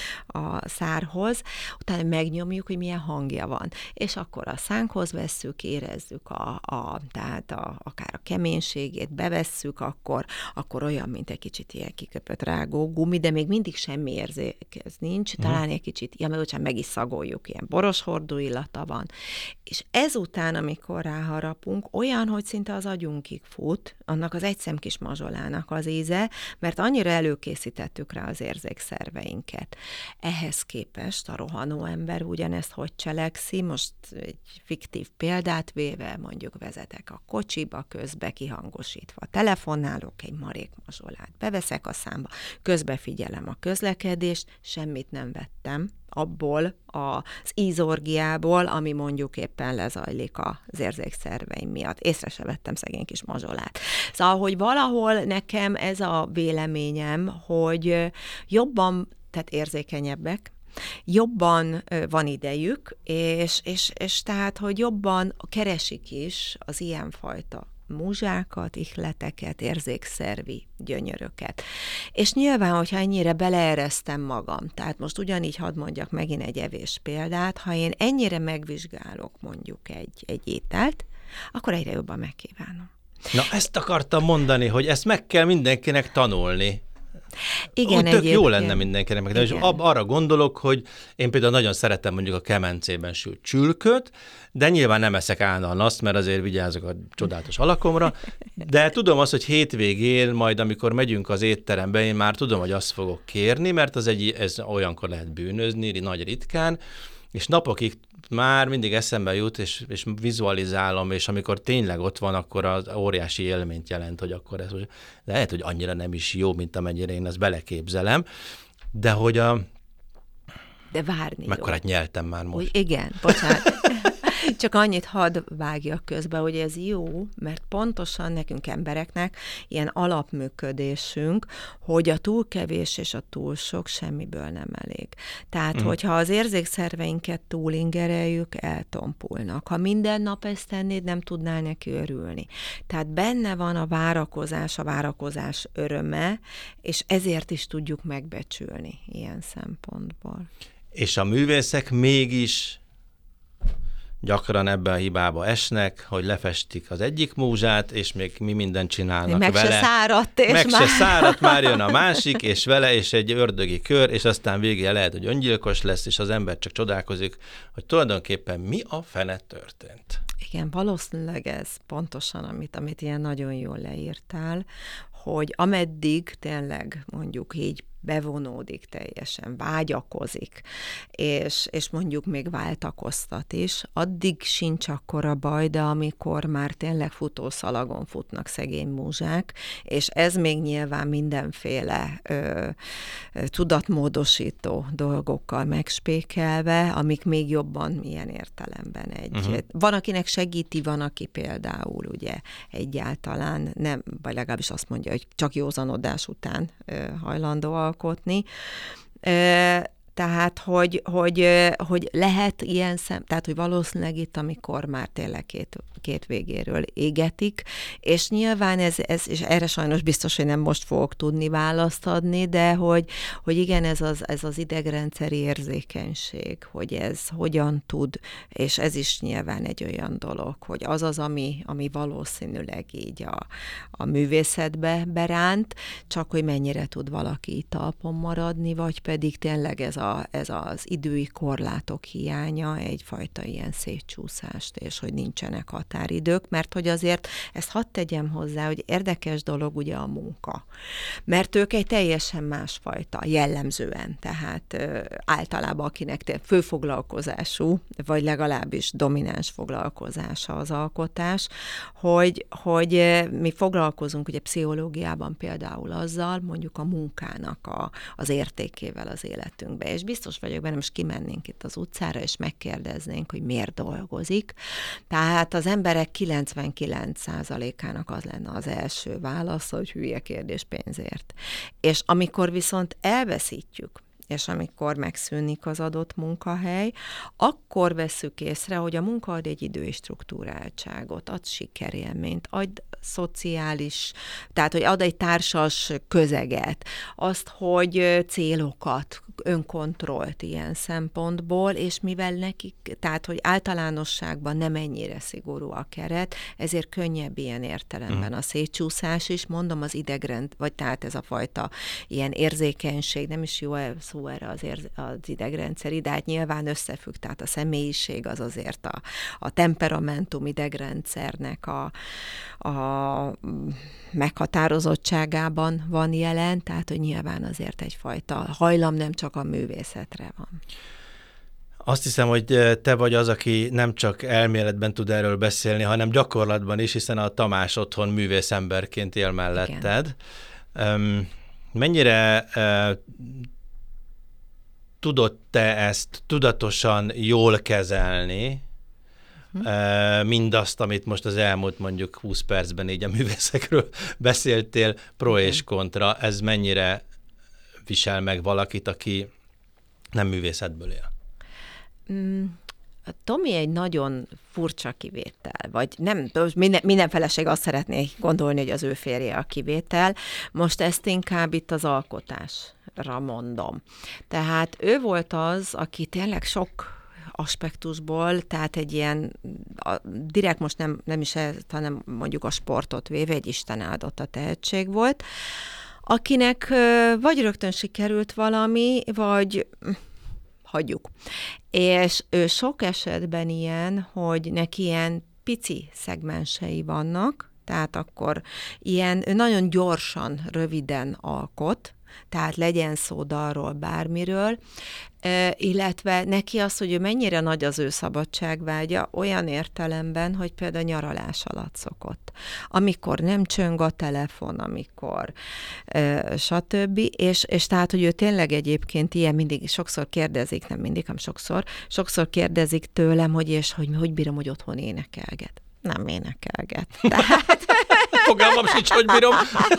a szárhoz, utána megnyomjuk, hogy milyen hangja van. És akkor a szánkhoz vesszük, érezzük tehát akár a keménységét, bevesszük, akkor olyan, mint egy kicsit ilyen kiköpött rágó gumi, de még mindig semmi érzék, ez nincs, talán egy kicsit, mert meg is szagoljuk, ilyen boroshordó illata van. És ezután, amikor ráharapunk, olyan, hogy szinte az agyunkig fut, annak az egyszem kis mazsolának az íze, mert annyira előkészítettük rá az érzékszerveinket. Ehhez képest a rohanó ember ugyanezt hogy cselekszi, most egy fiktív példát véve, mondjuk vezetek a kocsiba, közbe kihangosítva telefonálok, egy marék mazsolát beveszek a számba, közbe figyelem a közlekedést, semmit nem vettem abból az ízorgiából, ami mondjuk éppen lezajlik az érzékszerveim miatt. Észre se vettem szegény kis mazsolát. Szóval, hogy valahol nekem ez a véleményem, hogy jobban, tehát érzékenyebbek, jobban van idejük, és tehát, hogy jobban keresik is az ilyenfajta múzsákat, ihleteket, érzékszervi gyönyöröket. És nyilván, hogyha ennyire beleeresztem magam, tehát most ugyanígy hadd mondjak megint egy evés példát, ha én ennyire megvizsgálok mondjuk egy ételt, akkor egyre jobban megkívánom. Na, ezt akartam mondani, hogy ezt meg kell mindenkinek tanulni. Igen, tök jó lenne mindenkinek, de és arra gondolok, hogy én például nagyon szeretem mondjuk a kemencében sült csülköt, de nyilván nem eszek állandóan azt, mert azért vigyázok a csodálatos alakomra, de tudom azt, hogy hétvégén majd, amikor megyünk az étterembe, én már tudom, hogy azt fogok kérni, mert ez olyankor lehet bűnözni, nagy ritkán, és napokig már mindig eszembe jut, és vizualizálom, és amikor tényleg ott van, akkor az óriási élményt jelent, hogy akkor ez lehet, hogy annyira nem is jó, mint amennyire én ezt beleképzelem, de hogy De várni mekkorát nyeltem már most. Igen, bocsánat. Csak annyit hadd vágjak közbe, hogy ez jó, mert pontosan nekünk embereknek ilyen alapműködésünk, hogy a túl kevés és a túl sok semmiből nem elég. Tehát, hogyha az érzékszerveinket túlingereljük, eltompulnak. Ha minden nap ezt tennéd, nem tudnál neki örülni. Tehát benne van a várakozás öröme, és ezért is tudjuk megbecsülni ilyen szempontból. És a művészek mégis gyakran ebben a hibába esnek, hogy lefestik az egyik múzsát, és még mi mindent csinálnak meg vele. Se száradt, és meg már... se száradt, már jön a másik, és vele, és egy ördögi kör, és aztán végén lehet, hogy öngyilkos lesz, és az ember csak csodálkozik, hogy tulajdonképpen mi a fene történt. Igen, valószínűleg ez pontosan, amit ilyen nagyon jól leírtál, hogy ameddig tényleg mondjuk így bevonódik teljesen, vágyakozik, és mondjuk még váltakoztat is, addig sincs akkora baj, de amikor már tényleg futószalagon futnak szegény múzsák, és ez még nyilván mindenféle tudatmódosító dolgokkal megspékelve, amik még jobban ilyen értelemben Van, akinek segíti, van, aki például ugye egyáltalán nem, vagy legalábbis azt mondja, hogy csak józanodás után hajlandó alkotni. Tehát, hogy lehet ilyen tehát, hogy valószínűleg itt, amikor már tényleg két végéről égetik, és nyilván ez, és erre sajnos biztos, hogy nem most fogok tudni választ adni, de hogy igen, ez az idegrendszeri érzékenység, hogy ez hogyan tud, és ez is nyilván egy olyan dolog, hogy az, ami valószínűleg így a művészetbe beránt, csak hogy mennyire tud valaki talpon maradni, vagy pedig tényleg ez az idői korlátok hiánya, egyfajta ilyen szétcsúszást, és hogy nincsenek határidők, mert hogy azért ezt hadd tegyem hozzá, hogy érdekes dolog ugye a munka. Mert ők egy teljesen másfajta, jellemzően, tehát általában akinek főfoglalkozású, vagy legalábbis domináns foglalkozása az alkotás, hogy mi foglalkozunk ugye pszichológiában például azzal, mondjuk a munkának az értékével az életünkbe, és biztos vagyok benne, most kimennénk itt az utcára, és megkérdeznénk, hogy miért dolgozik. Tehát az emberek 99%-ának az lenne az első válasz, hogy hülye kérdés pénzért. És amikor viszont elveszítjük és amikor megszűnik az adott munkahely, akkor vesszük észre, hogy a munka ad egy idő és struktúráltságot, ad sikerélményt, ad szociális, tehát hogy ad egy társas közeget, azt, hogy célokat, önkontrollt ilyen szempontból, és mivel nekik, tehát hogy általánosságban nem ennyire szigorú a keret, ezért könnyebb ilyen értelemben a szétcsúszás is, mondom, az idegrend, vagy tehát ez a fajta ilyen érzékenység, nem is jó szó erre az idegrendszeri, de hát nyilván összefügg, tehát a személyiség az azért a temperamentum idegrendszernek a meghatározottságában van jelen, tehát hogy nyilván azért egyfajta hajlam nem csak a művészetre van. Azt hiszem, hogy te vagy az, aki nem csak elméletben tud erről beszélni, hanem gyakorlatban is, hiszen a Tamás otthon művészemberként él melletted. Mennyire tudod te ezt tudatosan jól kezelni, mindazt, amit most az elmúlt mondjuk 20 percben így a művészekről beszéltél, pro és kontra, ez mennyire visel meg valakit, aki nem művészetből él? Tomi egy nagyon furcsa kivétel, vagy nem, minden feleség azt szeretné gondolni, hogy az ő férje a kivétel. Most ezt inkább itt az alkotásra mondom. Tehát ő volt az, aki tényleg sok aspektusból, tehát egy ilyen, direkt most nem is ez, hanem mondjuk a sportot véve, egy Isten áldott a tehetség volt, akinek vagy rögtön sikerült valami, vagy hagyjuk. És ő sok esetben ilyen, hogy neki ilyen pici szegmensei vannak, tehát akkor ilyen, ő nagyon gyorsan, röviden alkot, tehát legyen szó dalról, bármiről, illetve neki az, hogy ő mennyire nagy az ő szabadságvágya, olyan értelemben, hogy például nyaralás alatt szokott. Amikor nem csöng a telefon, amikor stb. És tehát, hogy ő tényleg egyébként ilyen mindig, sokszor kérdezik, nem mindig, hanem sokszor kérdezik tőlem, hogy bírom, hogy otthon énekelget. Nem énekelget. Tehát... Fogalmam sincs, hogy bírom.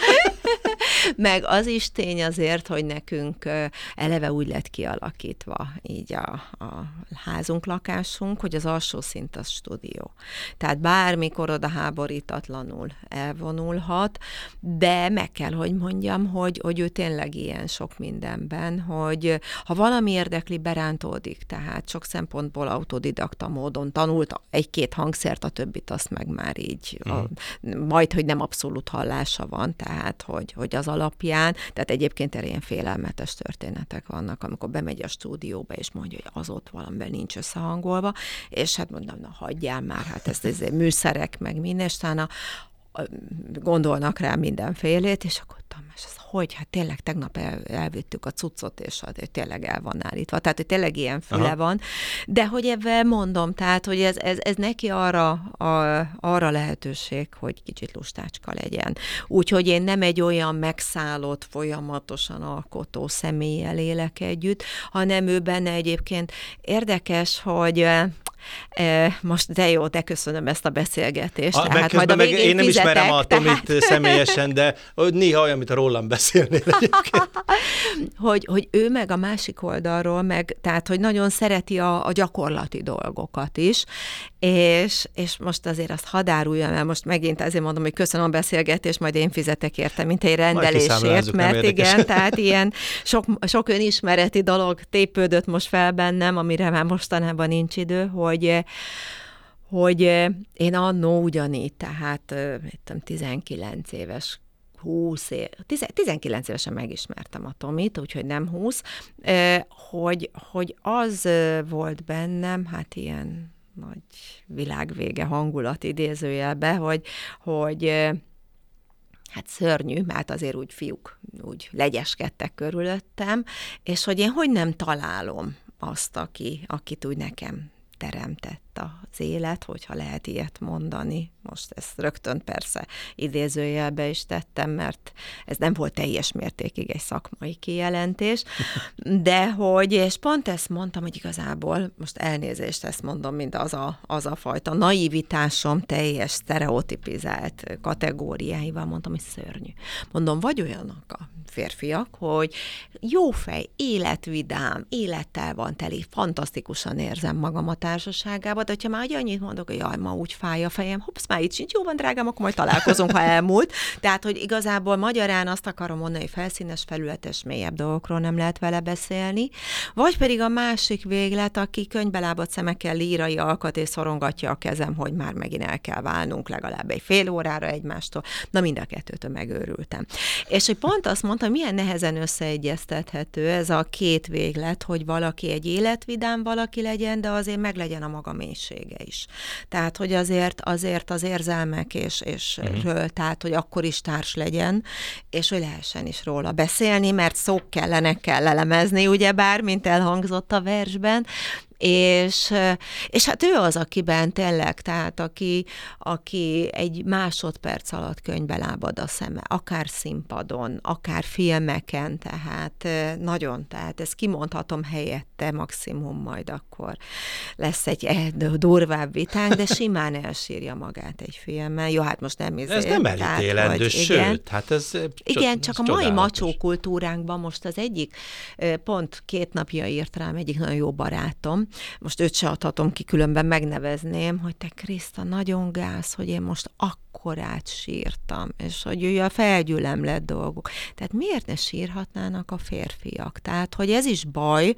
Meg az is tény azért, hogy nekünk eleve úgy lett kialakítva így a házunk, lakásunk, hogy az alsó szint az stúdió. Tehát bármikor oda háborítatlanul elvonulhat, de meg kell, hogy mondjam, hogy ő tényleg ilyen sok mindenben, hogy ha valami érdekli, berántódik, tehát sok szempontból autodidakta módon tanult egy-két hangszert, a többit azt meg már így, majd, hogy nem abszolút hallása van, tehát, hogy az alapján, tehát egyébként erre ilyen félelmetes történetek vannak, amikor bemegy a stúdióba, és mondja, hogy az ott valamivel nincs összehangolva, és hát mondom, na hagyjál már, hát ez műszerek, meg minden, és utána gondolnak rá mindenfélét, és akkor Tamás, ez hogy? Hát tényleg tegnap elvittük a cuccot, és tényleg el van állítva. Tehát, hogy tényleg ilyen füle van. De hogy ebben mondom, tehát, hogy ez neki arra lehetőség, hogy kicsit lustácska legyen. Úgyhogy én nem egy olyan megszállott, folyamatosan alkotó személlyel élek együtt, hanem ő benne egyébként érdekes, hogy most de jó, de köszönöm ezt a beszélgetést. Tehát majd a végén én nem fizetek, ismerem a Tomit személyesen, de néha olyan, mint a rólam beszélnél egyébként. hogy ő meg a másik oldalról, tehát, hogy nagyon szereti a gyakorlati dolgokat is, és most azért azt hadd áruljam el, most megint azért mondom, hogy köszönöm a beszélgetést, majd én fizetek érte, mint egy rendelésért, mert igen, tehát ilyen sok önismereti dolog tépődött most fel bennem, amire már mostanában nincs idő, hogy én annó ugyanígy, tehát 19 éves, 19 évesen megismertem a Tomit, úgyhogy nem 20, hogy az volt bennem, hát ilyen nagy világvége hangulat idézőjelbe, hogy hát szörnyű, mert azért úgy fiúk úgy legyeskedtek körülöttem, és hogy én hogy nem találom azt, akit úgy nekem teremtett. vezet az élet, hogyha lehet ilyet mondani. Most ezt rögtön persze idézőjelbe is tettem, mert ez nem volt teljes mértékig egy szakmai kijelentés, de hogy, és pont ezt mondtam, hogy igazából, most elnézést ezt mondom, mint az a fajta naivitásom teljes sztereotipizált kategóriáival mondtam, hogy szörnyű. Mondom, vagy olyanok a férfiak, hogy jó fej, életvidám, élettel van teli, fantasztikusan érzem magam a társaságában, de hogyha már annyit mondok, hogy jaj, ma úgy fáj a fejem, hopsz, már itt sincs, jó van, drágám, akkor majd találkozunk, ha elmúlt. Tehát, hogy igazából magyarán azt akarom mondani, hogy felszínes, felületes, mélyebb dolgokról nem lehet vele beszélni, vagy pedig a másik véglet, aki könybelábadt szemekkel lírai alkat és szorongatja a kezem, hogy már megint el kell válnunk legalább egy fél órára egymástól. Na, mind a kettőtől megőrültem. És hogy pont azt mondta, milyen nehezen összeegyeztethető ez a két véglet, hogy valaki egy életvidám valaki legyen, de azért meg legyen a maga mélysége is. Tehát, hogy azért az érzelmek és tehát, hogy akkor is társ legyen, és hogy lehessen is róla beszélni, mert szók kell elemezni, ugyebár, mint elhangzott a versben, és hát ő az, akiben tényleg, tehát aki egy másodperc alatt könyvbe lábad a szeme, akár színpadon, akár filmeken, tehát nagyon, tehát ezt kimondhatom helyette, maximum majd akkor lesz egy durvább vitánk, de simán elsírja magát egy filmen. Jó, hát most nem ez nem elítélendő, sőt, hát ez igen, csak a mai macsó kultúránkban most az egyik, pont 2 napja írt rám egyik nagyon jó barátom, most őt se adhatom ki, különben megnevezném, hogy te Kriszta, nagyon gáz, hogy én most akkorát sírtam, és hogy ő a felgyülemlett dolgok. Tehát miért ne sírhatnának a férfiak? Tehát, hogy ez is baj,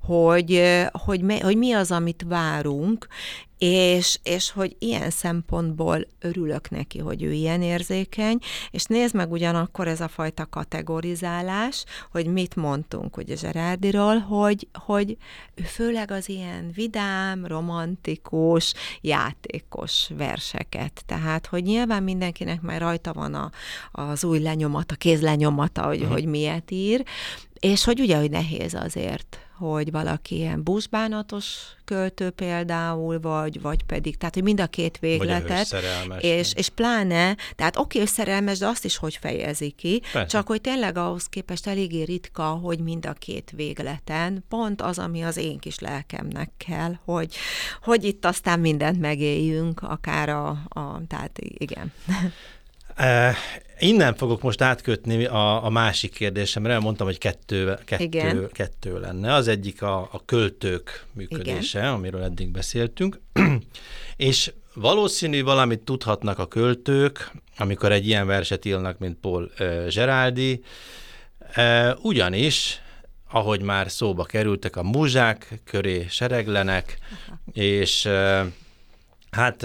hogy mi az, amit várunk, és hogy ilyen szempontból örülök neki, hogy ő ilyen érzékeny, és nézd meg ugyanakkor ez a fajta kategorizálás, hogy mit mondtunk ugye Zserárdiról, hogy ő főleg az ilyen vidám, romantikus, játékos verseket. Tehát, hogy nyilván mindenkinek már rajta van az új lenyomata, kézlenyomata, hogy miért ír, és hogy ugye, hogy nehéz azért, hogy valaki ilyen buszbánatos költő például, vagy pedig, tehát, hogy mind a két végletet, és pláne, tehát oké, szerelmes, de azt is hogy fejezi ki, persze. Csak hogy tényleg ahhoz képest eléggé ritka, hogy mind a két végleten pont az, ami az én kis lelkemnek kell, hogy itt aztán mindent megéljünk, akár tehát igen. Innen fogok most átkötni a másik kérdésemre, mondtam, hogy kettő lenne. Az egyik a költők működése, igen. Amiről eddig beszéltünk, és valószínű valamit tudhatnak a költők, amikor egy ilyen verset írnak, mint Paul Géraldy, ugyanis, ahogy már szóba kerültek, a múzsák köré sereglenek, és hát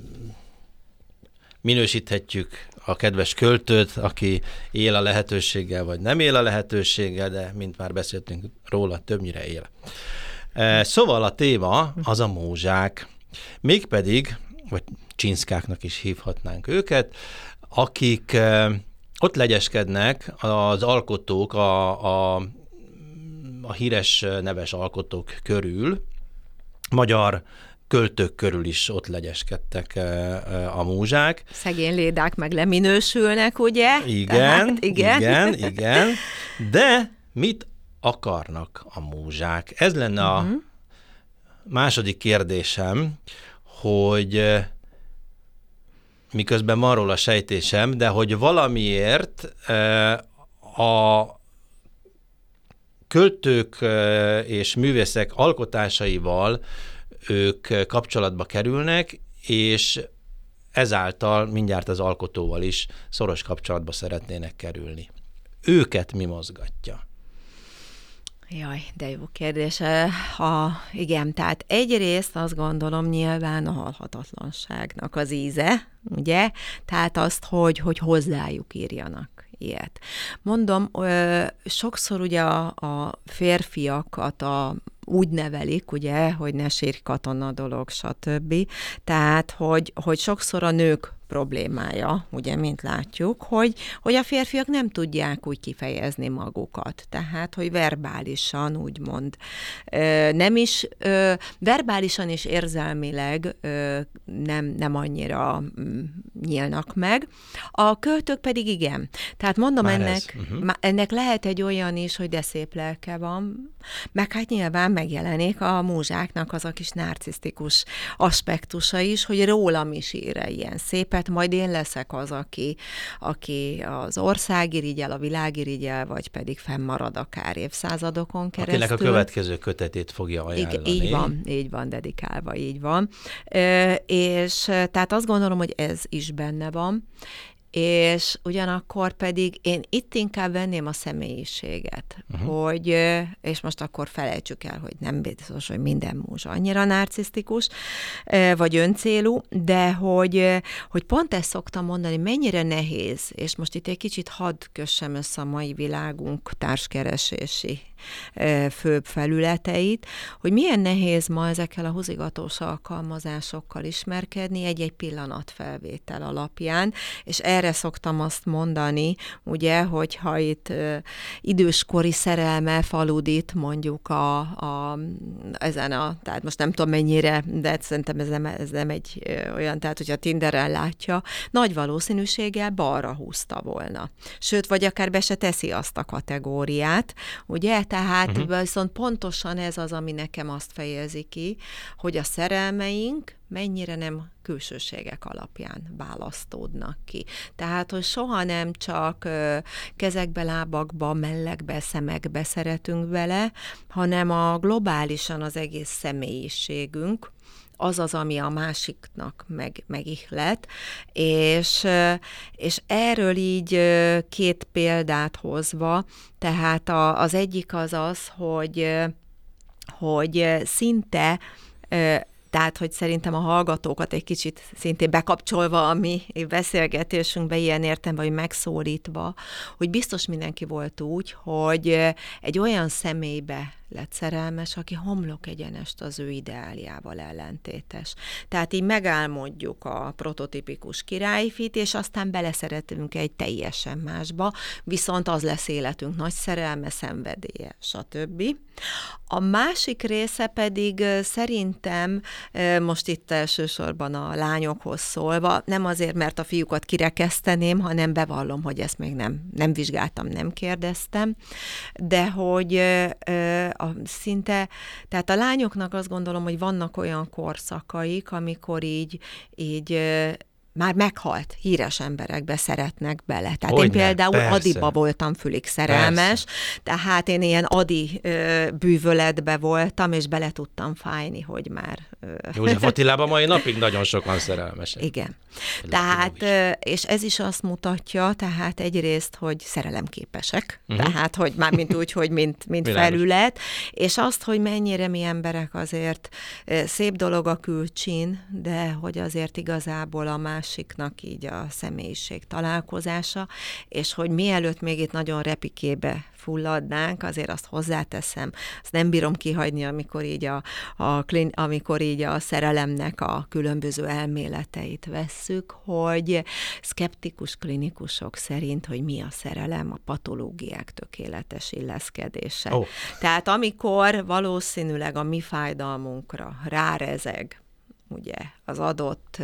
minősíthetjük a kedves költőt, aki él a lehetőséggel, vagy nem él a lehetőséggel, de mint már beszéltünk róla, többnyire él. Szóval a téma az a múzsák, mégpedig, vagy csinszkáknak is hívhatnánk őket, akik ott legyeskednek az alkotók, a híres neves alkotók körül, magyar költők körül is ott legyeskedtek a múzsák. Szegény lédák meg leminősülnek, ugye? Igen. De mit akarnak a múzsák? Ez lenne a második kérdésem, hogy miközben van róla sejtésem, de hogy valamiért a költők és művészek alkotásaival ők kapcsolatba kerülnek, és ezáltal mindjárt az alkotóval is szoros kapcsolatba szeretnének kerülni. Őket mi mozgatja? Jaj, de jó kérdés. Igen, tehát egyrészt azt gondolom nyilván a halhatatlanságnak az íze, ugye? Tehát azt, hogy hozzájuk írjanak ilyet. Mondom, sokszor ugye a férfiakat úgy nevelik, ugye, hogy ne sírj katona dolog, stb. Tehát, hogy sokszor a nők problémája, ugye, mint látjuk, hogy a férfiak nem tudják úgy kifejezni magukat. Tehát, hogy verbálisan, úgymond, nem is, verbálisan és érzelmileg nem annyira nyílnak meg. A költők pedig igen. Tehát mondom, ennek lehet egy olyan is, hogy de szép lelke van, meg hát nyilván megjelenik a múzsáknak az a kis narcisztikus aspektusa is, hogy rólam is ír ilyen szépet, majd én leszek az, aki az országirigyel, a világirigyel, vagy pedig fennmarad akár évszázadokon keresztül. Akinek a következő kötetét fogja ajánlani. Így van, dedikálva, így van. És tehát azt gondolom, hogy ez is benne van, és ugyanakkor pedig én itt inkább venném a személyiséget, hogy, és most akkor felejtsük el, hogy nem biztos, hogy minden múzsa annyira narcisztikus, vagy öncélú, de hogy pont ezt szoktam mondani, mennyire nehéz, és most itt egy kicsit hadd kössem össze a mai világunk társkeresési főbb felületeit, hogy milyen nehéz ma ezekkel a húzigatós alkalmazásokkal ismerkedni egy-egy pillanatfelvétel alapján, és erre szoktam azt mondani, ugye, hogyha itt időskori szerelme faludít mondjuk tehát most nem tudom mennyire, de szerintem ez nem egy olyan, tehát hogyha Tinderen látja, nagy valószínűséggel balra húzta volna. Sőt, vagy akár be se teszi azt a kategóriát, ugye, tehát viszont pontosan ez az, ami nekem azt fejezi ki, hogy a szerelmeink mennyire nem külsőségek alapján választódnak ki. Tehát, hogy soha nem csak kezekbe, lábakba, mellegbe, szemekbe szeretünk vele, hanem globálisan az egész személyiségünk, az, ami a másiknak megihlet, és erről így két példát hozva, tehát az egyik az, hogy szinte tehát, hogy szerintem a hallgatókat egy kicsit szintén bekapcsolva a mi beszélgetésünkbe, ilyen értelemben, hogy megszólítva, hogy biztos mindenki volt úgy, hogy egy olyan személybe lett szerelmes, aki homlok egyenest az ő ideáljával ellentétes. Tehát így megálmodjuk a prototipikus királyfit, és aztán beleszeretünk egy teljesen másba, viszont az lesz életünk nagy szerelme, szenvedélye, stb. A másik része pedig szerintem most itt elsősorban a lányokhoz szólva, nem azért, mert a fiúkat kirekeszteném, hanem bevallom, hogy ezt még nem vizsgáltam, nem kérdeztem, de hogy szinte, tehát a lányoknak azt gondolom, hogy vannak olyan korszakaik, amikor így már meghalt híres emberekbe szeretnek bele. Tehát én például Adiba voltam fülig szerelmes, tehát én ilyen Adi bűvöletbe voltam, és bele tudtam fájni, hogy már... József Attilában mai napig nagyon sokan szerelmesek. Igen. Tehát, és ez is azt mutatja, tehát egyrészt, hogy szerelemképesek, tehát, hogy mármint úgy, hogy mint felület, és azt, hogy mennyire mi emberek azért szép dolog a külcsin, de hogy azért igazából a másiknak így a személyiség találkozása, és hogy mielőtt még itt nagyon repikébe fulladnánk, azért azt hozzáteszem, azt nem bírom kihagyni, amikor így a szerelemnek a különböző elméleteit vesszük, hogy szkeptikus klinikusok szerint, hogy mi a szerelem, a patológiák tökéletes illeszkedése. Oh. Tehát amikor valószínűleg a mi fájdalmunkra rárezeg, ugye, az adott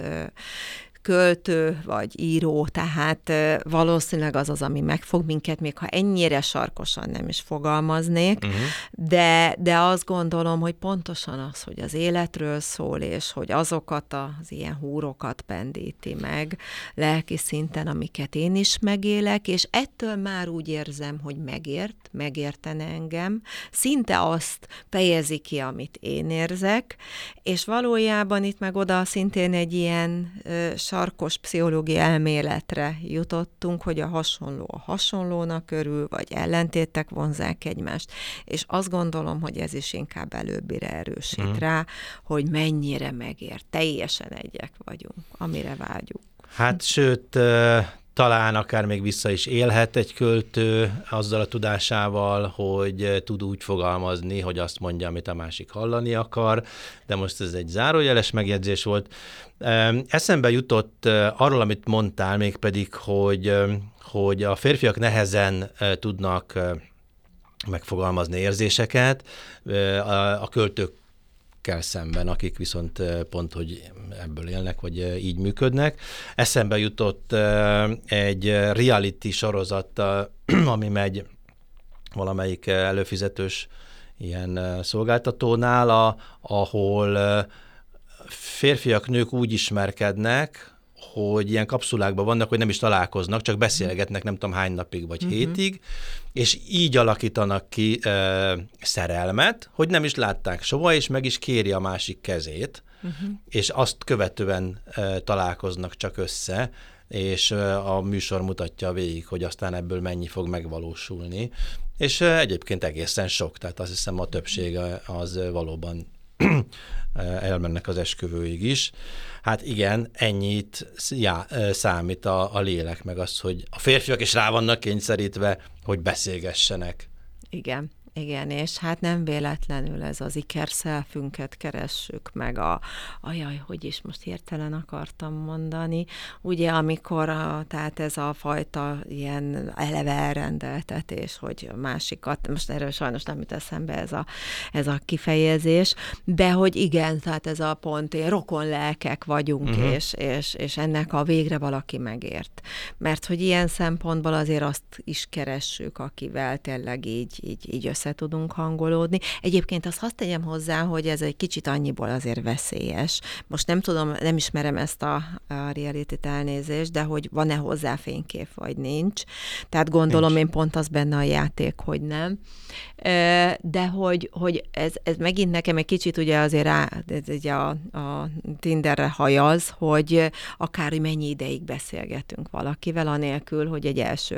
költő vagy író, tehát valószínűleg az, ami megfog minket, még ha ennyire sarkosan nem is fogalmaznék, de azt gondolom, hogy pontosan az, hogy az életről szól, és hogy azokat az ilyen húrokat pendíti meg lelki szinten, amiket én is megélek, és ettől már úgy érzem, hogy megértene engem, szinte azt fejezi ki, amit én érzek, és valójában itt meg oda szintén egy ilyen sarkos pszichológiai elméletre jutottunk, hogy a hasonló a hasonlónak örül, vagy ellentétek vonzzák egymást, és azt gondolom, hogy ez is inkább előbbire erősít rá, hogy mennyire megér. Teljesen egyek vagyunk, amire vágyunk. Hát sőt, talán akár még vissza is élhet egy költő azzal a tudásával, hogy tud úgy fogalmazni, hogy azt mondja, amit a másik hallani akar, de most ez egy zárójeles megjegyzés volt. Eszembe jutott arról, amit mondtál, mégpedig, hogy a férfiak nehezen tudnak megfogalmazni érzéseket, a költőkkel szemben, akik viszont pont, hogy ebből élnek, vagy így működnek. Eszembe jutott egy reality sorozat, ami megy valamelyik előfizetős ilyen szolgáltatónál, ahol férfiak, nők úgy ismerkednek, hogy ilyen kapszulákban vannak, hogy nem is találkoznak, csak beszélgetnek nem tudom hány napig vagy hétig, és így alakítanak ki szerelmet, hogy nem is látták soha, és meg is kéri a másik kezét, és azt követően találkoznak csak össze, és a műsor mutatja végig, hogy aztán ebből mennyi fog megvalósulni. És egyébként egészen sok, tehát azt hiszem a többsége az valóban elmennek az esküvőig is. Hát igen, ennyit számít a lélek, meg az, hogy a férfiak is rá vannak kényszerítve, hogy beszélgessenek. Igen, és hát nem véletlenül ez az ikerszelfünket keressük meg hogy is most hirtelen akartam mondani, ugye amikor tehát ez a fajta ilyen eleve elrendeltetés, hogy a másikat, most erről sajnos nem jut eszembe ez a kifejezés, de hogy igen, tehát ez a pont, rokon lelkek vagyunk, és ennek a végre valaki megért. Mert hogy ilyen szempontból azért azt is keressük, akivel tényleg így össze tudunk hangolódni. Egyébként azt hadd tegyem hozzá, hogy ez egy kicsit annyiból azért veszélyes. Most nem tudom, nem ismerem ezt a reality-t, elnézést, de hogy van-e hozzá fénykép, vagy nincs. Tehát gondolom én pont az benne a játék, hogy nem. De hogy ez megint nekem egy kicsit ugye azért a Tinderre hajaz, hogy akár mennyi ideig beszélgetünk valakivel, anélkül, hogy egy első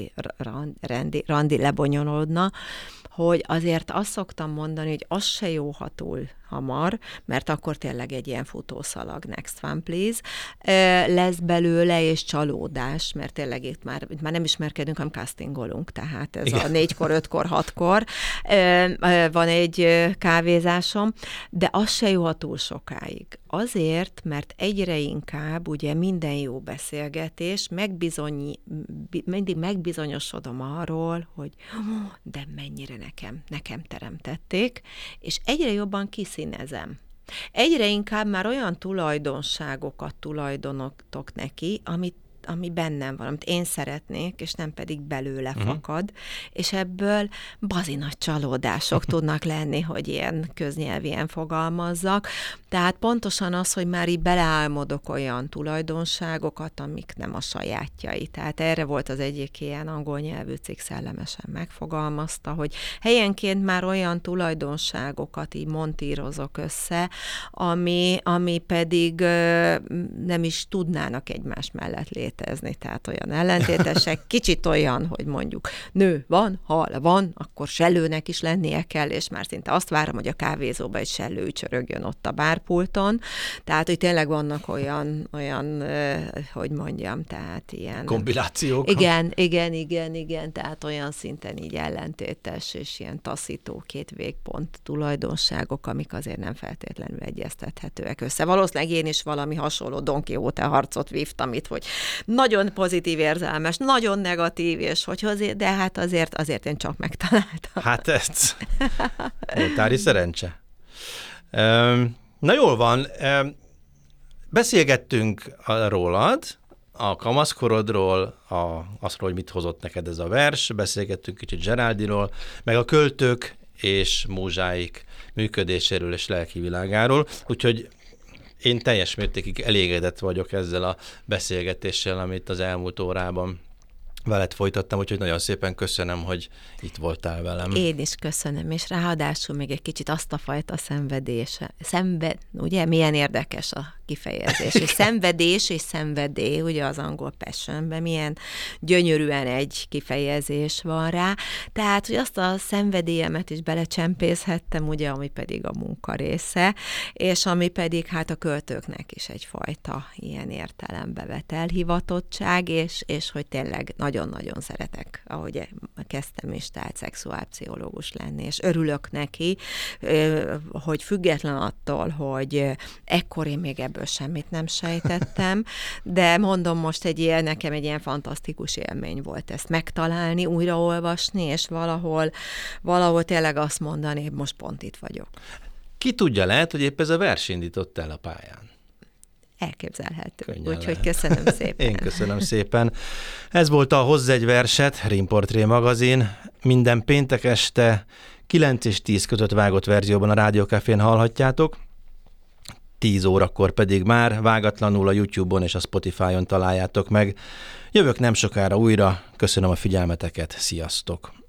randi lebonyolódna, hogy azért azt szoktam mondani, hogy az se jó, ha túl hamar, mert akkor tényleg egy ilyen futószalag, next one please, lesz belőle, és csalódás, mert tényleg itt már nem ismerkedünk, hanem castingolunk, tehát ez a 4-kor, 5-kor, 6-kor van egy kávézásom, de az se jó, ha túl sokáig. Azért, mert egyre inkább ugye minden jó beszélgetés, mindig megbizonyosodom arról, hogy de mennyire nekem teremtették, és egyre jobban kiszínezem. Egyre inkább már olyan tulajdonságokat tulajdonítok neki, ami bennem van, amit én szeretnék, és nem pedig belőle fakad, és ebből bazi nagy csalódások tudnak lenni, hogy ilyen köznyelvien fogalmazzak. Tehát pontosan az, hogy már így beleálmodok olyan tulajdonságokat, amik nem a sajátjai. Tehát erre volt az egyik ilyen angol nyelvű cikk, szellemesen megfogalmazta, hogy helyenként már olyan tulajdonságokat így montírozok össze, ami pedig nem is tudnának egymás mellett létezni. Tehát olyan ellentétesek, kicsit olyan, hogy mondjuk nő van, hal van, akkor sellőnek is lennie kell, és már szinte azt várom, hogy a kávézóba egy sellő csörögjön ott a bárpulton. Tehát, hogy tényleg vannak olyan hogy mondjam, tehát ilyen... kombinációk. Igen, tehát olyan szinten így ellentétes, és ilyen taszító két végpont tulajdonságok, amik azért nem feltétlenül egyeztethetőek össze. Valószínűleg én is valami hasonló Don Quixote harcot vívtam itt, hogy nagyon pozitív érzelmes, nagyon negatív, és de hát azért én csak megtaláltam. Hát ez oltári szerencse. Na jól van, beszélgettünk rólad, a kamaszkorodról, azról, hogy mit hozott neked ez a vers, beszélgettünk kicsit Geraldiról, meg a költők és múzsáik működéséről és lelki világáról, úgyhogy én teljes mértékig elégedett vagyok ezzel a beszélgetéssel, amit az elmúlt órában veled folytattam, úgyhogy nagyon szépen köszönöm, hogy itt voltál velem. Én is köszönöm, és ráadásul még egy kicsit azt a fajta ugye milyen érdekes a kifejezés, és szenvedés és szenvedély, ugye az angol passionben milyen gyönyörűen egy kifejezés van rá, tehát, hogy azt a szenvedélyemet is belecsempészhettem, ugye, ami pedig a munka része, és ami pedig hát a költőknek is egyfajta ilyen értelembe vett elhivatottság, és hogy tényleg nagyon-nagyon szeretek, ahogy kezdtem is, tehát szexuálpszichológus lenni, és örülök neki, hogy független attól, hogy ekkor én még ebből semmit nem sejtettem, de mondom most nekem egy ilyen fantasztikus élmény volt ezt megtalálni, újraolvasni, és valahol tényleg azt mondani, most pont itt vagyok. Ki tudja, lehet, hogy épp ez a vers indított el a pályán. Elképzelhető. Úgyhogy köszönöm szépen. Én köszönöm szépen. Ez volt a Hozz egy verset, Rimportré magazin. Minden péntek este 9 és 10 között vágott verzióban a Rádió Cafén hallhatjátok. 10 órakor pedig már vágatlanul a YouTube-on és a Spotify-on találjátok meg. Jövök nem sokára újra. Köszönöm a figyelmeteket. Sziasztok!